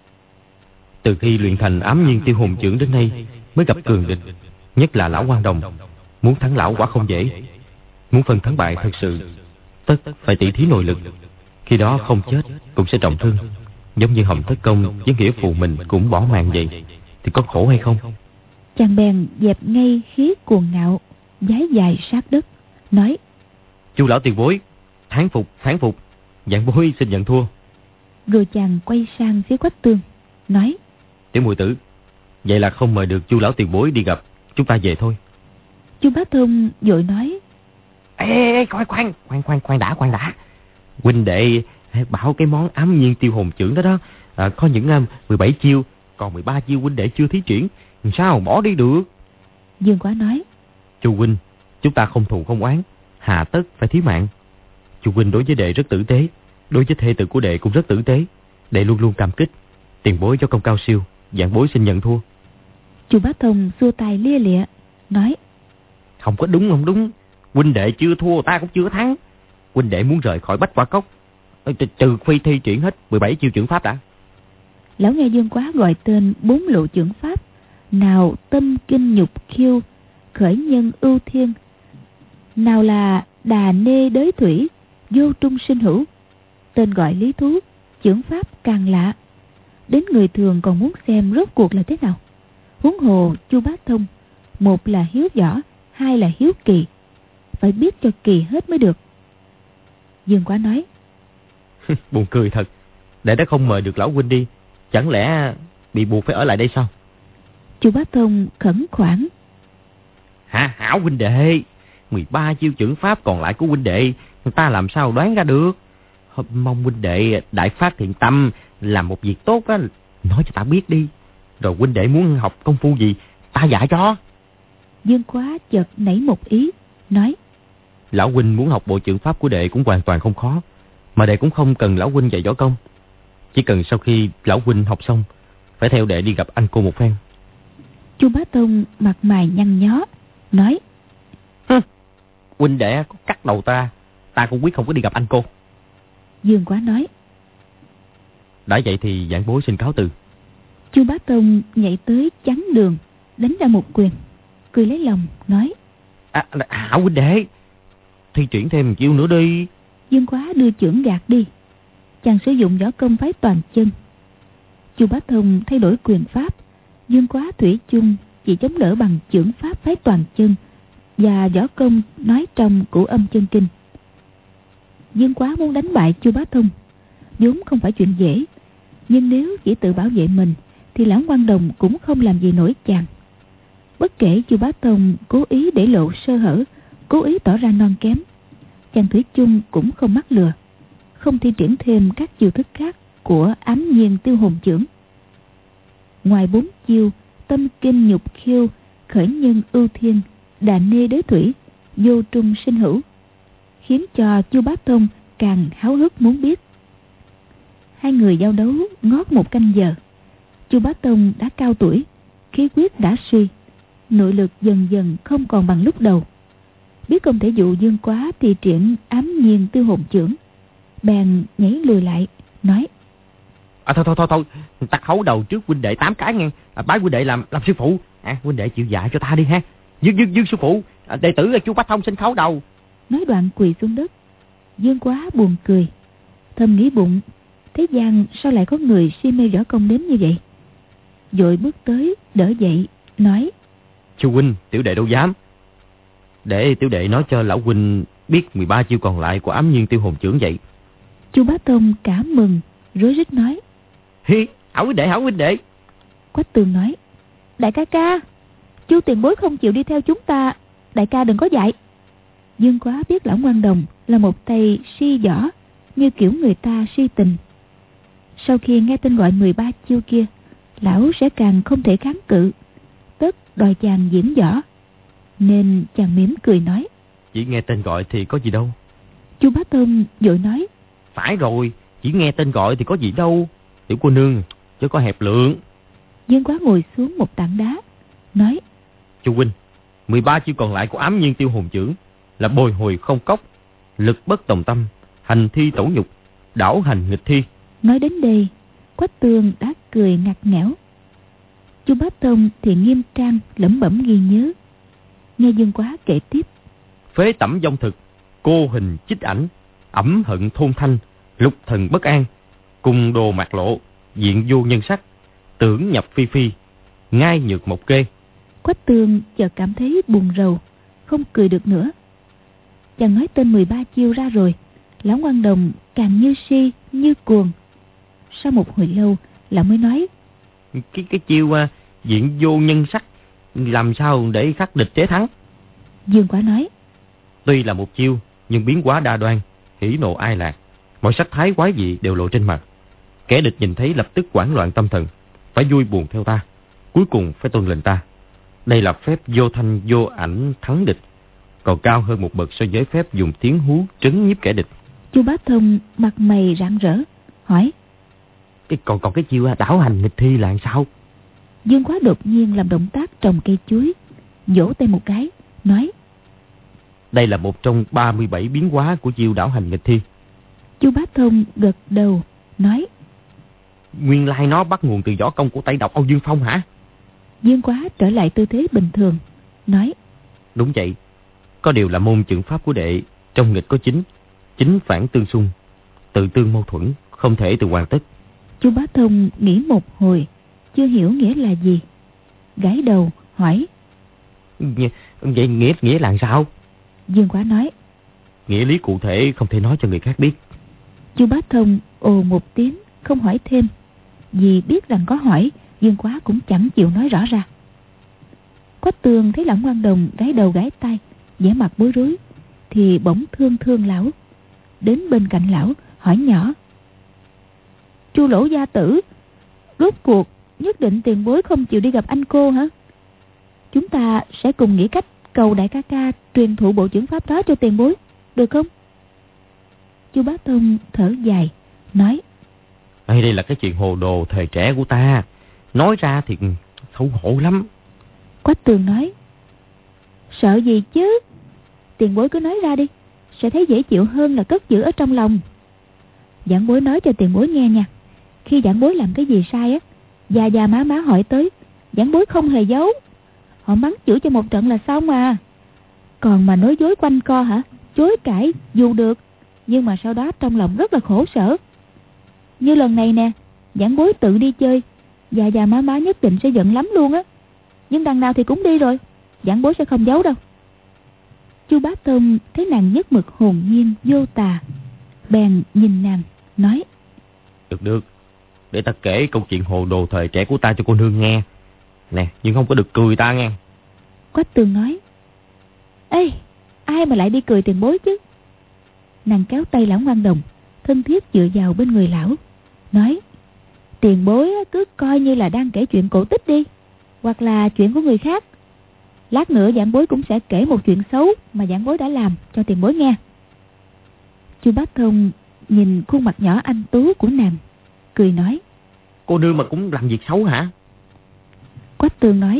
Từ khi luyện thành ám nhiên tiêu hồn chưởng đến nay mới gặp cường địch, nhất là lão Quan Đồng. Muốn thắng lão quả không dễ. Muốn phân thắng bại thật sự, tất phải tỉ thí nội lực. Khi đó không chết cũng sẽ trọng thương. Giống như Hồng Thất Công với nghĩa phụ mình cũng bỏ mạng vậy, thì có khổ hay không? Chàng bèn dẹp ngay khí cuồng ngạo, vái dài sát đất, nói: Chu lão tiền bối, thán phục, vạn bối xin nhận thua. Rồi chàng quay sang phía Quách Tương, nói: Tiểu muội tử, vậy là không mời được Chu lão tiền bối đi gặp, chúng ta về thôi. Chu Bá Thông vội nói: Ê, khoan đã. Huynh đệ bảo cái món ám nhiên tiêu hồn chưởng đó có những 17 chiêu, còn 13 chiêu huynh đệ chưa thí triển, sao bỏ đi được? Dương Quá nói: Chu huynh, chúng ta không thù không oán, hà tất phải thí mạng. Chu huynh đối với đệ rất tử tế, đối với thê tử của đệ cũng rất tử tế, đệ luôn luôn cảm kích. Tiền bối cho công cao siêu, vạn bối xin nhận thua. Chu Bá Thông xua tay lia lịa, nói: Không có đúng, huynh đệ chưa thua, ta cũng chưa thắng. Huynh đệ muốn rời khỏi Bách Quả Cốc, trừ phi thi triển hết 17 chiêu chưởng pháp đã. Lão nghe Dương Quá gọi tên 4 lộ chưởng pháp, nào tâm kinh nhục khiêu, khởi nhân ưu thiên, nào là đà nê đới thủy, vô trung sinh hữu. Tên gọi lý thú, chưởng pháp càng lạ, đến người thường còn muốn xem rốt cuộc là thế nào. Huống hồ Chu Bá Thông, một là hiếu võ, hai là hiếu kỳ, phải biết cho kỳ hết mới được. Dương Quá nói: Buồn cười thật, đệ đã không mời được lão huynh đi, chẳng lẽ bị buộc phải ở lại đây sao? Chu Bá Thông khẩn khoản: Hảo huynh đệ, 13 chiêu chưởng pháp còn lại của huynh đệ, ta làm sao đoán ra được? Mong huynh đệ đại phát thiện tâm, làm một việc tốt á, nói cho ta biết đi. Rồi huynh đệ muốn học công phu gì, ta dạy cho. Dương Quá chợt nảy một ý, nói: Lão huynh muốn học bộ chưởng pháp của đệ cũng hoàn toàn không khó, mà đệ cũng không cần lão huynh dạy võ công. Chỉ cần sau khi lão huynh học xong, phải theo đệ đi gặp anh cô một phen. Chu Bá Thông mặt mày nhăn nhó, nói: Huynh đệ có cắt đầu ta cũng quyết không có đi gặp anh cô. Dương Quá nói: Đã vậy thì vạn bối xin cáo từ. Chu Bá Thông nhảy tới chắn đường, đánh ra một quyền, cười lấy lòng nói: Hảo huynh đệ, thi triển thêm một chiêu nữa đi. Dương Quá đưa chưởng gạt đi. Chàng sử dụng võ công phái toàn chân. Chu Bá Thông thay đổi quyền pháp, Dương Quá thủy chung chỉ chống đỡ bằng chưởng pháp phái toàn chân và võ công nói trong Cửu Âm Chân Kinh. Dương Quá muốn đánh bại Chu Bá Thông vốn không phải chuyện dễ, nhưng nếu chỉ tự bảo vệ mình thì lão Quan Đồng cũng không làm gì nổi chàng. Bất kể Chu Bá Thông cố ý để lộ sơ hở, cố ý tỏ ra non kém, chàng thủy chung cũng không mắc lừa, không thi triển thêm các chiêu thức khác của ám nhiên tiêu hồn chưởng. Ngoài 4 chiêu tâm kinh nhục khiêu, khởi nhân ưu thiên, đà nê đới thủy, vô trung sinh hữu, khiến cho Chu Bá Thông càng háo hức muốn biết. Hai người giao đấu ngót 1 canh giờ. Chu Bá Thông đã cao tuổi, khí huyết đã suy, nội lực dần dần không còn bằng lúc đầu. Biết không thể dụ Dương Quá thì triển ám nhiên tiêu hồn chưởng, bèn nhảy lùi lại, nói: Thôi, ta khấu đầu trước huynh đệ 8 cái nghe. Bái huynh đệ làm sư phụ. Huynh đệ chịu dạy cho ta đi ha. Dương sư phụ, đệ tử là Chu Bá Thông xin khấu đầu. Nói đoạn quỳ xuống đất. Dương Quá buồn cười, thầm nghĩ bụng, thế gian sao lại có người si mê võ công đến như vậy. Vội bước tới đỡ dậy, nói: Chu huynh, tiểu đệ đâu dám. Để tiểu đệ nói cho lão huynh biết 13 chiêu còn lại của ám nhiên tiêu hồn chưởng vậy. Chu Bá Thông cả mừng, rối rít nói: Hảo huynh đệ. Quách Tường nói: Đại ca, Chu tiền bối không chịu đi theo chúng ta, đại ca đừng có dạy. Dương Quá biết lão Quan Đồng là một tay si võ, như kiểu người ta si tình. Sau khi nghe tên gọi 13 chiêu kia, lão sẽ càng không thể kháng cự, tất đòi chàng diễn võ, nên chàng mỉm cười nói: Chỉ nghe tên gọi thì có gì đâu. Chu Bá Thông vội nói: Phải rồi, chỉ nghe tên gọi thì có gì đâu, tiểu cô nương chứ có hẹp lượng. Dương Quá ngồi xuống một tảng đá, nói: Chu huynh, 13 chiêu còn lại của ám nhiên tiêu hồn chưởng là bồi hồi không cốc, lực bất tòng tâm, hành thi tẩu nhục, đảo hành nghịch thi. Nói đến đây, Quách Tường đã cười ngặt nghẽo. Chu Bá Thông thì nghiêm trang lẩm bẩm ghi nhớ. Nghe Dương Quá kể tiếp: Phế tẩm vong thực, cô hình chích ảnh, ẩm hận thôn thanh, lục thần bất an, Cùng đồ mạc lộ, diện vô nhân sắc, tưởng nhập phi phi, ngai nhược một kê. Quách Tương chợt cảm thấy buồn rầu, không cười được nữa. Chàng nói tên 13 chiêu ra rồi, lão Ngoan Đồng càng như si như cuồng. Sau một hồi lâu, lão mới nói: Cái chiêu diện vô nhân sắc, làm sao để khắc địch chế thắng? Dương Quá nói: Tuy là một chiêu, nhưng biến hóa đa đoan, hỉ nộ ai lạc, mọi sắc thái quái dị đều lộ trên mặt. Kẻ địch nhìn thấy lập tức hoảng loạn tâm thần, phải vui buồn theo ta, cuối cùng phải tuân lệnh ta. Đây là phép vô thanh vô ảnh thắng địch, còn cao hơn một bậc so với phép dùng tiếng hú trấn nhiếp kẻ địch. Chu Bá Thông mặt mày rạng rỡ, hỏi: Còn cái chiêu đảo hành nghịch thi là sao? Dương Quá đột nhiên làm động tác trồng cây chuối, vỗ tay một cái, nói: Đây là một trong 37 biến hóa của chiêu đảo hành nghịch thi. Chu Bá Thông gật đầu, nói: Nguyên lai nó bắt nguồn từ võ công của Tây Độc Âu Dương Phong hả? Dương Quá trở lại tư thế bình thường, nói: Đúng vậy. Có điều là môn chưởng pháp của đệ, trong nghịch có chính phản tương xung, tự tương mâu thuẫn, không thể từ hoàn tất. Chu Bá Thông nghĩ một hồi, chưa hiểu nghĩa là gì, gãi đầu hỏi: Vậy nghĩa là sao? Dương Quá nói: Nghĩa lý cụ thể không thể nói cho người khác biết. Chu Bá Thông ồ một tiếng, không hỏi thêm, vì biết rằng có hỏi, Dương Quá cũng chẳng chịu nói rõ ra. Quách Tương thấy lão Ngoan Đồng gãi đầu gãi tay, vẻ mặt bối rối, thì bỗng thương lão, đến bên cạnh lão hỏi nhỏ: Chu Lỗ gia tử, rốt cuộc nhất định tiền bối không chịu đi gặp anh cô hả? Chúng ta sẽ cùng nghĩ cách cầu đại ca ca truyền thụ bộ chưởng pháp đó cho tiền bối, được không? Chu Bá Thông thở dài, nói: Đây là cái chuyện hồ đồ thời trẻ của ta, nói ra thì xấu hổ lắm. Quách Tường nói: Sợ gì chứ, tiền bối cứ nói ra đi, sẽ thấy dễ chịu hơn là cất giữ ở trong lòng. Giảng bối nói cho tiền bối nghe nha, khi giảng bối làm cái gì sai á, già má hỏi tới, giảng bối không hề giấu, họ mắng chửi cho một trận là xong à. Còn mà nói dối quanh co hả, chối cãi dù được, nhưng mà sau đó trong lòng rất là khổ sở. Như lần này nè, giảng bối tự đi chơi, già má nhất định sẽ giận lắm luôn á, nhưng đằng nào thì cũng đi rồi, giảng bối sẽ không giấu đâu. Chu Bá Thông thấy nàng nhất mực hồn nhiên vô tà, bèn nhìn nàng nói: Được, để ta kể câu chuyện hồ đồ thời trẻ của ta cho cô nương nghe nè, nhưng không có được cười ta nghe. Quách Tường nói: Ê, ai mà lại đi cười tiền bối chứ? Nàng kéo tay lão Ngoan Đồng, thân thiết dựa vào bên người lão, nói: Tiền bối cứ coi như là đang kể chuyện cổ tích đi, hoặc là chuyện của người khác. Lát nữa giảng bối cũng sẽ kể một chuyện xấu mà giảng bối đã làm cho tiền bối nghe. Chu Bá Thông nhìn khuôn mặt nhỏ anh tú của nàng, cười nói: Cô nương mà cũng làm việc xấu hả? Quách Tường nói: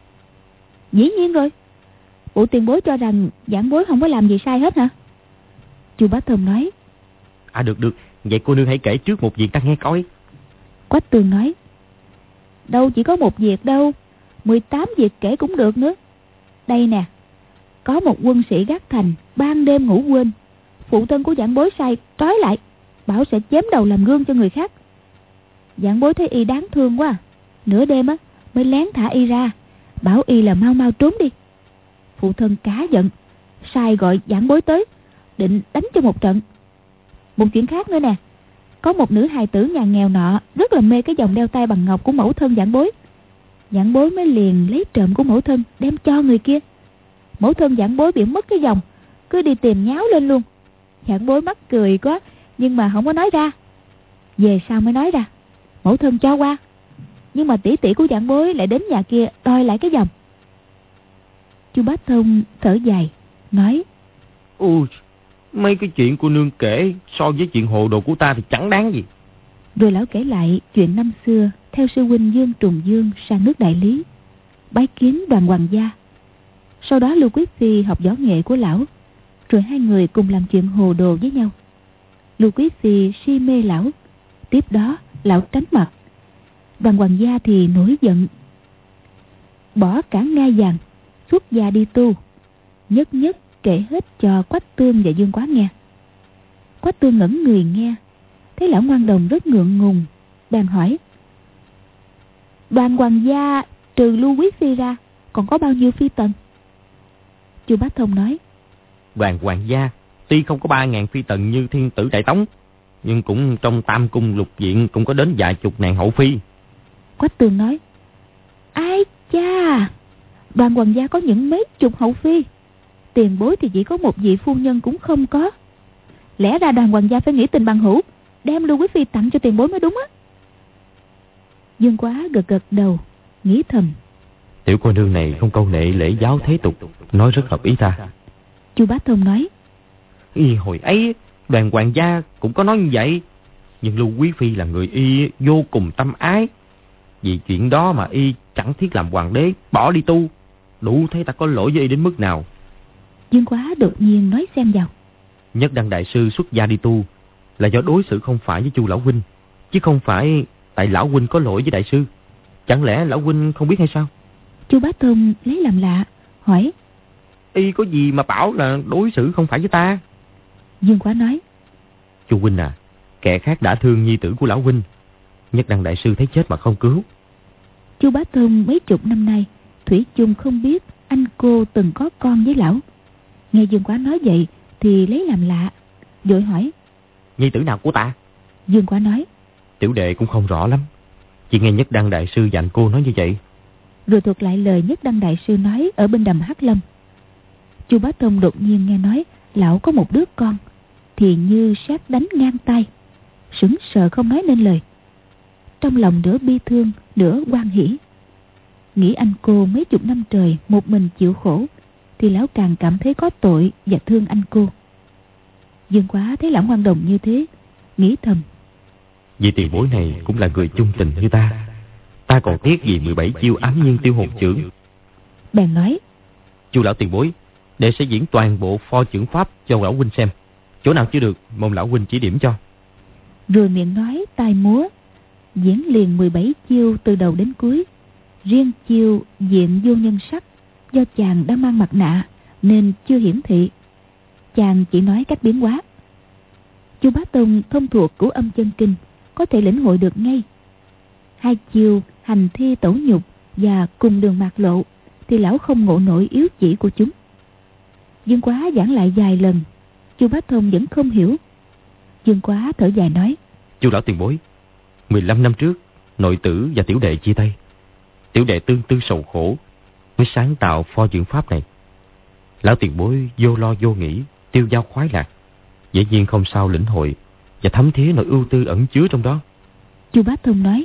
Dĩ nhiên rồi, bộ tiền bối cho rằng giảng bối không có làm gì sai hết hả? Chu Bá Thông nói: Được, vậy cô nương hãy kể trước một việc ta nghe coi. Quách Tường nói: Đâu chỉ có một việc đâu, 18 việc kể cũng được nữa. Đây nè, có một quân sĩ gác thành ban đêm ngủ quên, phụ thân của giảng bối sai trói lại, bảo sẽ chém đầu làm gương cho người khác. Giảng bối thấy y đáng thương quá, nửa đêm á mới lén thả y ra, bảo y là mau trốn đi. Phụ thân cá giận, sai gọi giảng bối tới, định đánh cho một trận. Một chuyện khác nữa nè, có một nữ hài tử nhà nghèo nọ rất là mê cái vòng đeo tay bằng ngọc của mẫu thân giảng bối. Giảng bối mới liền lấy trộm của mẫu thân đem cho người kia. Mẫu thân giảng bối bị mất cái vòng, cứ đi tìm nháo lên luôn. Giảng bối mắc cười quá, nhưng mà không có nói ra. Về sau mới nói ra, mẫu thân cho qua, nhưng mà tỷ tỷ của giảng bối lại đến nhà kia đòi lại cái vòng. Chu Bá Thông thở dài, nói: Ôi, mấy cái chuyện cô nương kể so với chuyện hồ đồ của ta thì chẳng đáng gì. Rồi lão kể lại chuyện năm xưa theo sư huynh Dương Trùng Dương sang nước Đại Lý, bái kiến Đoàn Hoàng gia. Sau đó Lưu Quý Phi học võ nghệ của lão, rồi hai người cùng làm chuyện hồ đồ với nhau. Lưu Quý Phi si mê lão, tiếp đó lão tránh mặt. Đoàn Hoàng gia thì nổi giận, bỏ cả ngai vàng, xuất gia đi tu, nhất kể hết cho Quách Tương và Dương Quá nghe. Quách Tương ngẩn người nghe, Thấy lão ngoan đồng rất ngượng ngùng, bèn hỏi: Đoàn hoàng gia trừ Lưu Quý Phi ra còn có bao nhiêu phi tần? Chu Bá Thông nói: Đoàn hoàng gia tuy không có 3.000 phi tần như thiên tử Đại Tống, nhưng cũng trong tam cung lục viện cũng có đến vài chục ngàn hậu phi. Quách Tường nói: Ai cha, đoàn hoàng gia có những mấy chục hậu phi, tiền bối thì chỉ có một vị phu nhân cũng không có. Lẽ ra đoàn hoàng gia phải nghĩ tình bằng hữu, đem Lưu Quý Phi tặng cho tiền bối mới đúng á. Dương Quá gật gật đầu, nghĩ thầm: Tiểu cô nương này không câu nệ lễ giáo thế tục, nói rất hợp ý ta. Chu Bá Thông nói: Hồi ấy đoàn hoàng gia cũng có nói như vậy, nhưng Lưu Quý Phi là người y vô cùng tâm ái, vì chuyện đó mà y chẳng thiết làm hoàng đế, bỏ đi tu. Đủ thấy ta có lỗi với y đến mức nào. Dương Quá đột nhiên nói xen vào: Nhất Đăng đại sư xuất gia đi tu là do đối xử không phải với Chu lão huynh, chứ không phải tại lão huynh có lỗi với đại sư. Chẳng lẽ lão huynh không biết hay sao? Chu Bá Thông lấy làm lạ, hỏi: Y có gì mà bảo là đối xử không phải với ta? Dương Quá nói: Chu huynh à, kẻ khác đã thương nhi tử của lão huynh, Nhất Đăng đại sư thấy chết mà không cứu. Chu Bá Thông mấy chục năm nay thủy chung không biết anh cô từng có con với lão. Nghe Dương Quá nói vậy thì lấy làm lạ, vội hỏi: Nhi tử nào của ta? Dương Quá nói: Tiểu đệ cũng không rõ lắm, chỉ nghe Nhất Đăng đại sư dặn cô nói như vậy. Rồi thuật lại lời Nhất Đăng đại sư nói ở bên đầm Hắc Lâm. Chu Bá Thông đột nhiên nghe nói lão có một đứa con thì như sét đánh ngang tay, sững sờ không nói nên lời. Trong lòng nửa bi thương nửa hoan hỉ. Nghĩ anh cô mấy chục năm trời một mình chịu khổ, thì lão càng cảm thấy có tội và thương anh cô. Dương Quá thấy lão ngoan đồng như thế, nghĩ thầm: Vì tiền bối này cũng là người chung tình như ta, ta còn tiếc gì 17 chiêu ám nhiên tiêu hồn chưởng. Bèn nói: Chu lão tiền bối, đệ sẽ diễn toàn bộ pho chưởng pháp cho lão huynh xem, chỗ nào chưa được mong lão huynh chỉ điểm cho. Rồi miệng nói tai múa, diễn liền 17 chiêu từ đầu đến cuối. Riêng chiêu diện vô nhân sắc, do chàng đã mang mặt nạ nên chưa hiển thị, chàng chỉ nói cách biến hóa. Chu Bá Tông thông thuộc Cửu Âm Chân Kinh, có thể lĩnh hội được ngay. Hai chiêu hành thi tẩu nhục và cùng đường mạt lộ thì lão không ngộ nổi yếu chỉ của chúng. Dương Quá giảng lại vài lần, Chu Bá Thông vẫn không hiểu. Dương Quá thở dài nói: Chu lão tiền bối, 15 năm trước nội tử và tiểu đệ chia tay, tiểu đệ tương tư sầu khổ mới sáng tạo pho chưởng pháp này. Lão tiền bối vô lo vô nghĩ, tiêu dao khoái lạc, dĩ nhiên không sao lĩnh hội và thấm thía nỗi ưu tư ẩn chứa trong đó. Chu Bá Thông nói: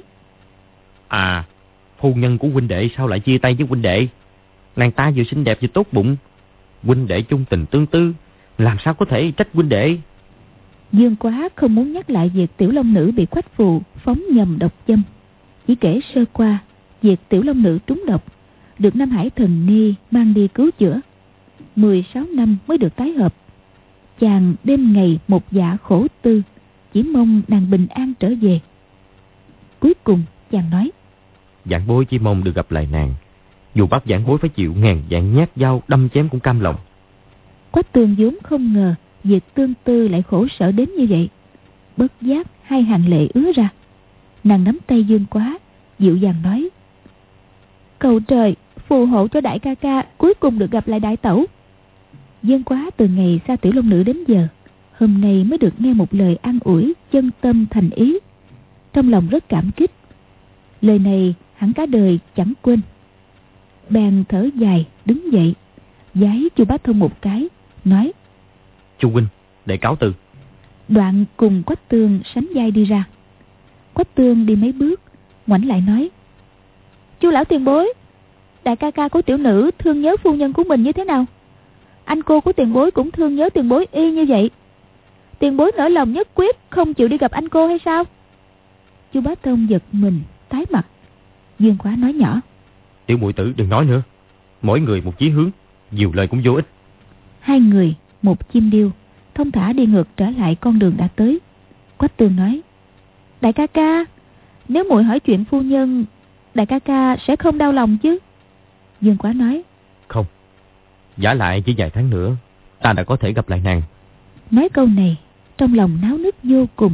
À, phu nhân của huynh đệ sao lại chia tay với huynh đệ? Nàng ta vừa xinh đẹp vừa tốt bụng, huynh đệ chung tình tương tư, làm sao có thể trách huynh đệ? Dương Quá không muốn nhắc lại việc Tiểu Long Nữ bị Quách Phù phóng nhầm độc châm, chỉ kể sơ qua việc Tiểu Long Nữ trúng độc, được Nam Hải Thần Ni mang đi cứu chữa. 16 năm mới được tái hợp. Chàng đêm ngày một dạ khổ tư, chỉ mong nàng bình an trở về. Cuối cùng chàng nói: Vãn bối chỉ mong được gặp lại nàng, dù bắt vãn bối phải chịu ngàn vạn nhát dao đâm chém cũng cam lòng. Quách Tường vốn không ngờ việc tương tư lại khổ sở đến như vậy, bất giác hai hàng lệ ứa ra. Nàng nắm tay Dương Quá, dịu dàng nói: Cầu trời phù hộ cho đại ca ca cuối cùng được gặp lại đại tẩu. Dương Quá từ ngày xa Tiểu Long Nữ đến giờ, hôm nay mới được nghe một lời an ủi chân tâm thành ý, trong lòng rất cảm kích. Lời này hẳn cả đời chẳng quên. Bèn thở dài đứng dậy, vái Chu Bá Thông một cái, nói: Chu huynh, để cáo từ. Đoạn cùng Quách Tương sánh vai đi ra. Quách Tương đi mấy bước, ngoảnh lại nói: Chu lão tiền bối, đại ca ca của tiểu nữ thương nhớ phu nhân của mình như thế nào? Anh cô của tiền bối cũng thương nhớ tiền bối y như vậy. Tiền bối nỡ lòng nhất quyết không chịu đi gặp anh cô hay sao? Chu Bá Thông giật mình tái mặt. Dương Quá nói nhỏ: Tiểu muội tử đừng nói nữa, mỗi người một chí hướng, nhiều lời cũng vô ích. Hai người một chim điêu thông thả đi ngược trở lại con đường đã tới. Quách Tường nói: Đại ca ca, nếu muội hỏi chuyện phu nhân, đại ca ca sẽ không đau lòng chứ? Dương Quá nói: Không, giả lại chỉ vài tháng nữa ta đã có thể gặp lại nàng. Nói câu này trong lòng náo nức vô cùng.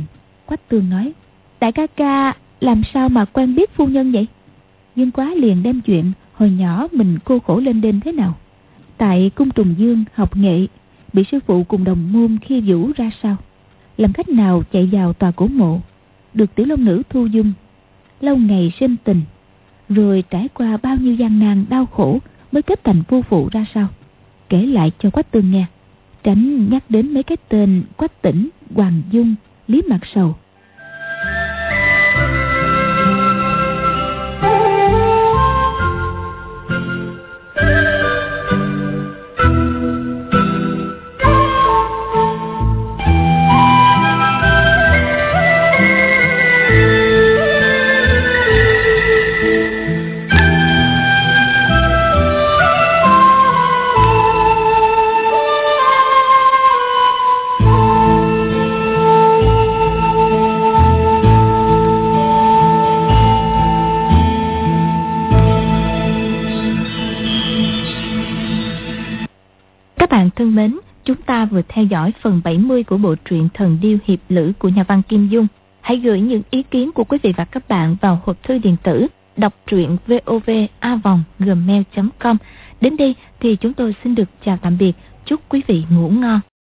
Quách Tương nói: Đại ca ca làm sao mà quen biết phu nhân vậy? Dương Quá liền đem chuyện hồi nhỏ mình cô khổ lên đên thế nào, tại cung Trùng Dương học nghệ, bị sư phụ cùng đồng môn khi vũ ra sao, làm cách nào chạy vào tòa cổ mộ, được Tiểu Long Nữ thu dung, lâu ngày sinh tình, rồi trải qua bao nhiêu gian nan đau khổ mới kết thành phu phụ ra sao, kể lại cho Quách Tương nghe, tránh nhắc đến mấy cái tên Quách Tĩnh, Hoàng Dung, Lý Mạc Sầu. Các bạn thân mến, chúng ta vừa theo dõi phần 70 của bộ truyện Thần Điêu Hiệp Lữ của nhà văn Kim Dung. Hãy gửi những ý kiến của quý vị và các bạn vào hộp thư điện tử đọc truyện vovavong@gmail.com. Đến đây thì chúng tôi xin được chào tạm biệt, chúc quý vị ngủ ngon.